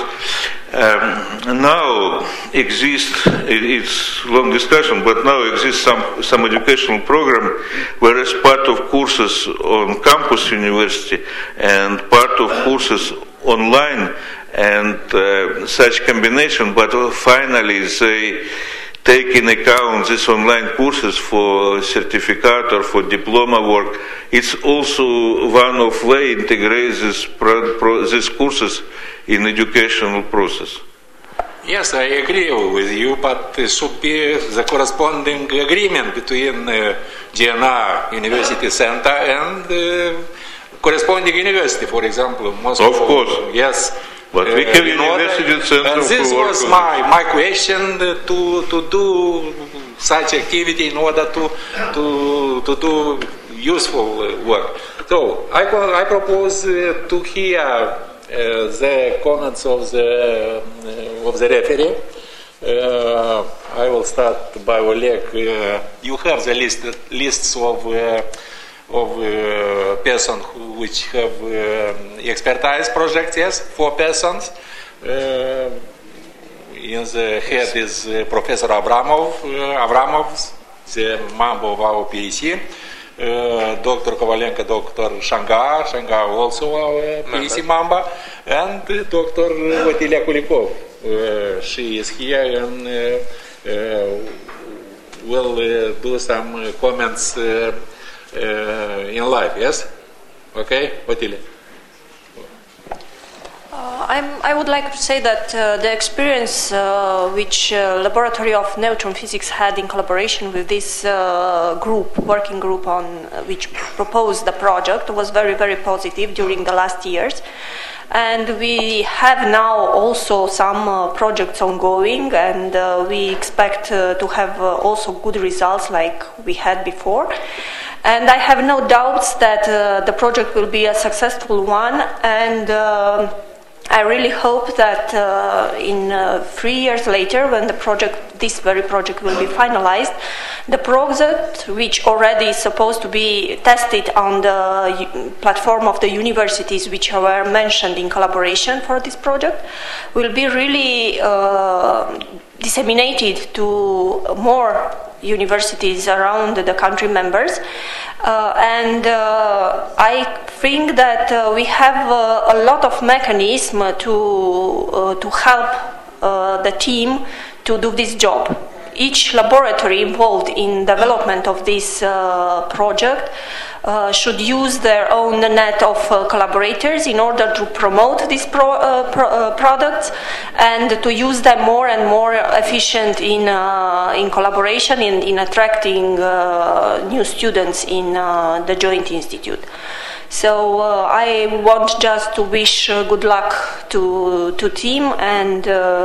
Now exists, it's long discussion, but now exists some educational program where as part of courses on campus university and part of courses online and such combination, but finally they take in account these online courses for certificate or for diploma work. It's also one of way integrate these courses in educational process. Yes, I agree with you, but there should be the corresponding agreement between GNR University Center and corresponding university, for example, Moscow. Of course. Yes. But we have University Center. And this was my question to do such activity in order to do useful work. So I propose to hear the comments of the referee. I will start by Oleg. You have the lists of persons which have expertise projects. Yes, 4 persons. In the head is Professor Avramov, the member of our PEC. Dr. Kovalenko, Dr. Shanga also our PEC member, and Dr. Vatilia Kulikov. She is here and will do some comments in live. Yes? Okay, Vatilia. I would like to say that the experience which Laboratory of Neutron Physics had in collaboration with this working group on which proposed the project was very, very positive during the last years. And we have now also some projects ongoing, and we expect to have also good results like we had before. And I have no doubts that the project will be a successful one, and I really hope that in 3 years later, when this very project will be finalized, the project, which already is supposed to be tested on the platform of the universities which were mentioned in collaboration for this project, will be really disseminated to more universities around the country members. And I think that we have a lot of mechanism to help the team to do this job. Each laboratory involved in development of this project should use their own net of collaborators in order to promote these products and to use them more and more efficient in collaboration, in attracting new students in the Joint Institute. So I want just to wish good luck to team and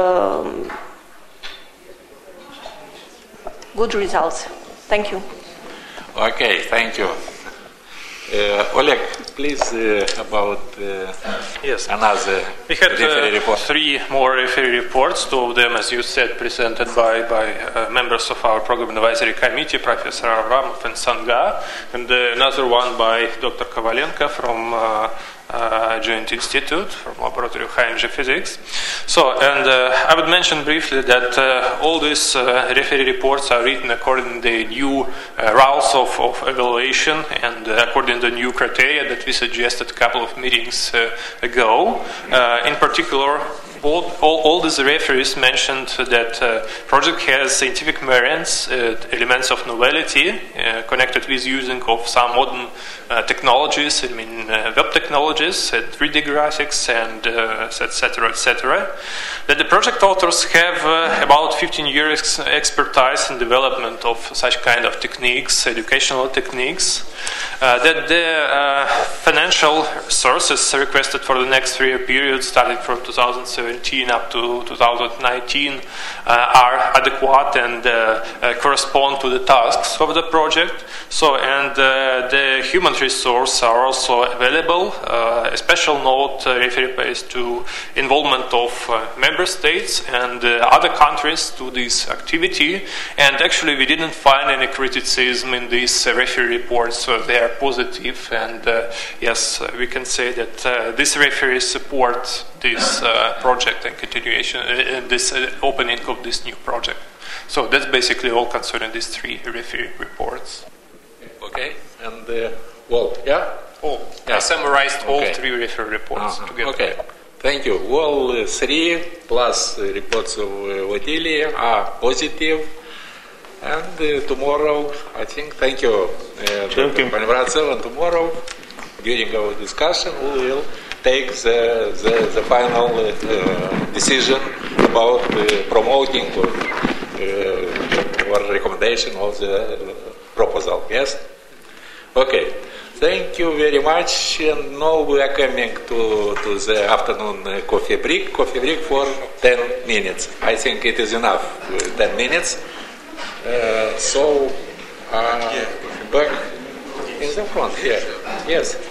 good results. Thank you. Okay, thank you. Oleg, please about yes. Another we had referee report. 3 more referee reports, 2 of them, as you said, presented by members of our program advisory committee, Professor Avramov and Sanga, and another one by Dr. Kovalenko from Joint Institute, from Laboratory of High Energy Physics. So, and I would mention briefly that all these referee reports are written according to the new rules of evaluation and according to the new criteria that we suggested a couple of meetings ago. In particular, all these referees mentioned that project has scientific merits, elements of novelty connected with using of some modern technologies, I mean web technologies, 3D graphics, and etc. That the project authors have about 15 years expertise in development of such kind of techniques, educational techniques. That the financial sources requested for the next 3-year period, starting from 2017 up to 2019, are adequate and correspond to the tasks of the project. So, and the human resources are also available. A special note refers to involvement of member states and other countries to this activity. And actually, we didn't find any criticism in these referee reports, so they are positive. And yes, we can say that these referees support this project and continuation, this opening of this new project. So that's basically all concerning these 3 referee reports. Okay, and well, yeah, I summarized all three referee reports together. Okay, thank you. All three plus reports of Vodili are positive. And tomorrow, I think, thank you, Dr. Panivratsev, and tomorrow, during our discussion, we will take the final decision about promoting or recommendation of the proposal. Yes? Okay. Thank you very much. And now we are coming to the afternoon coffee break. Coffee break for 10 minutes. I think it is enough, 10 minutes. Back in the front here. Yes.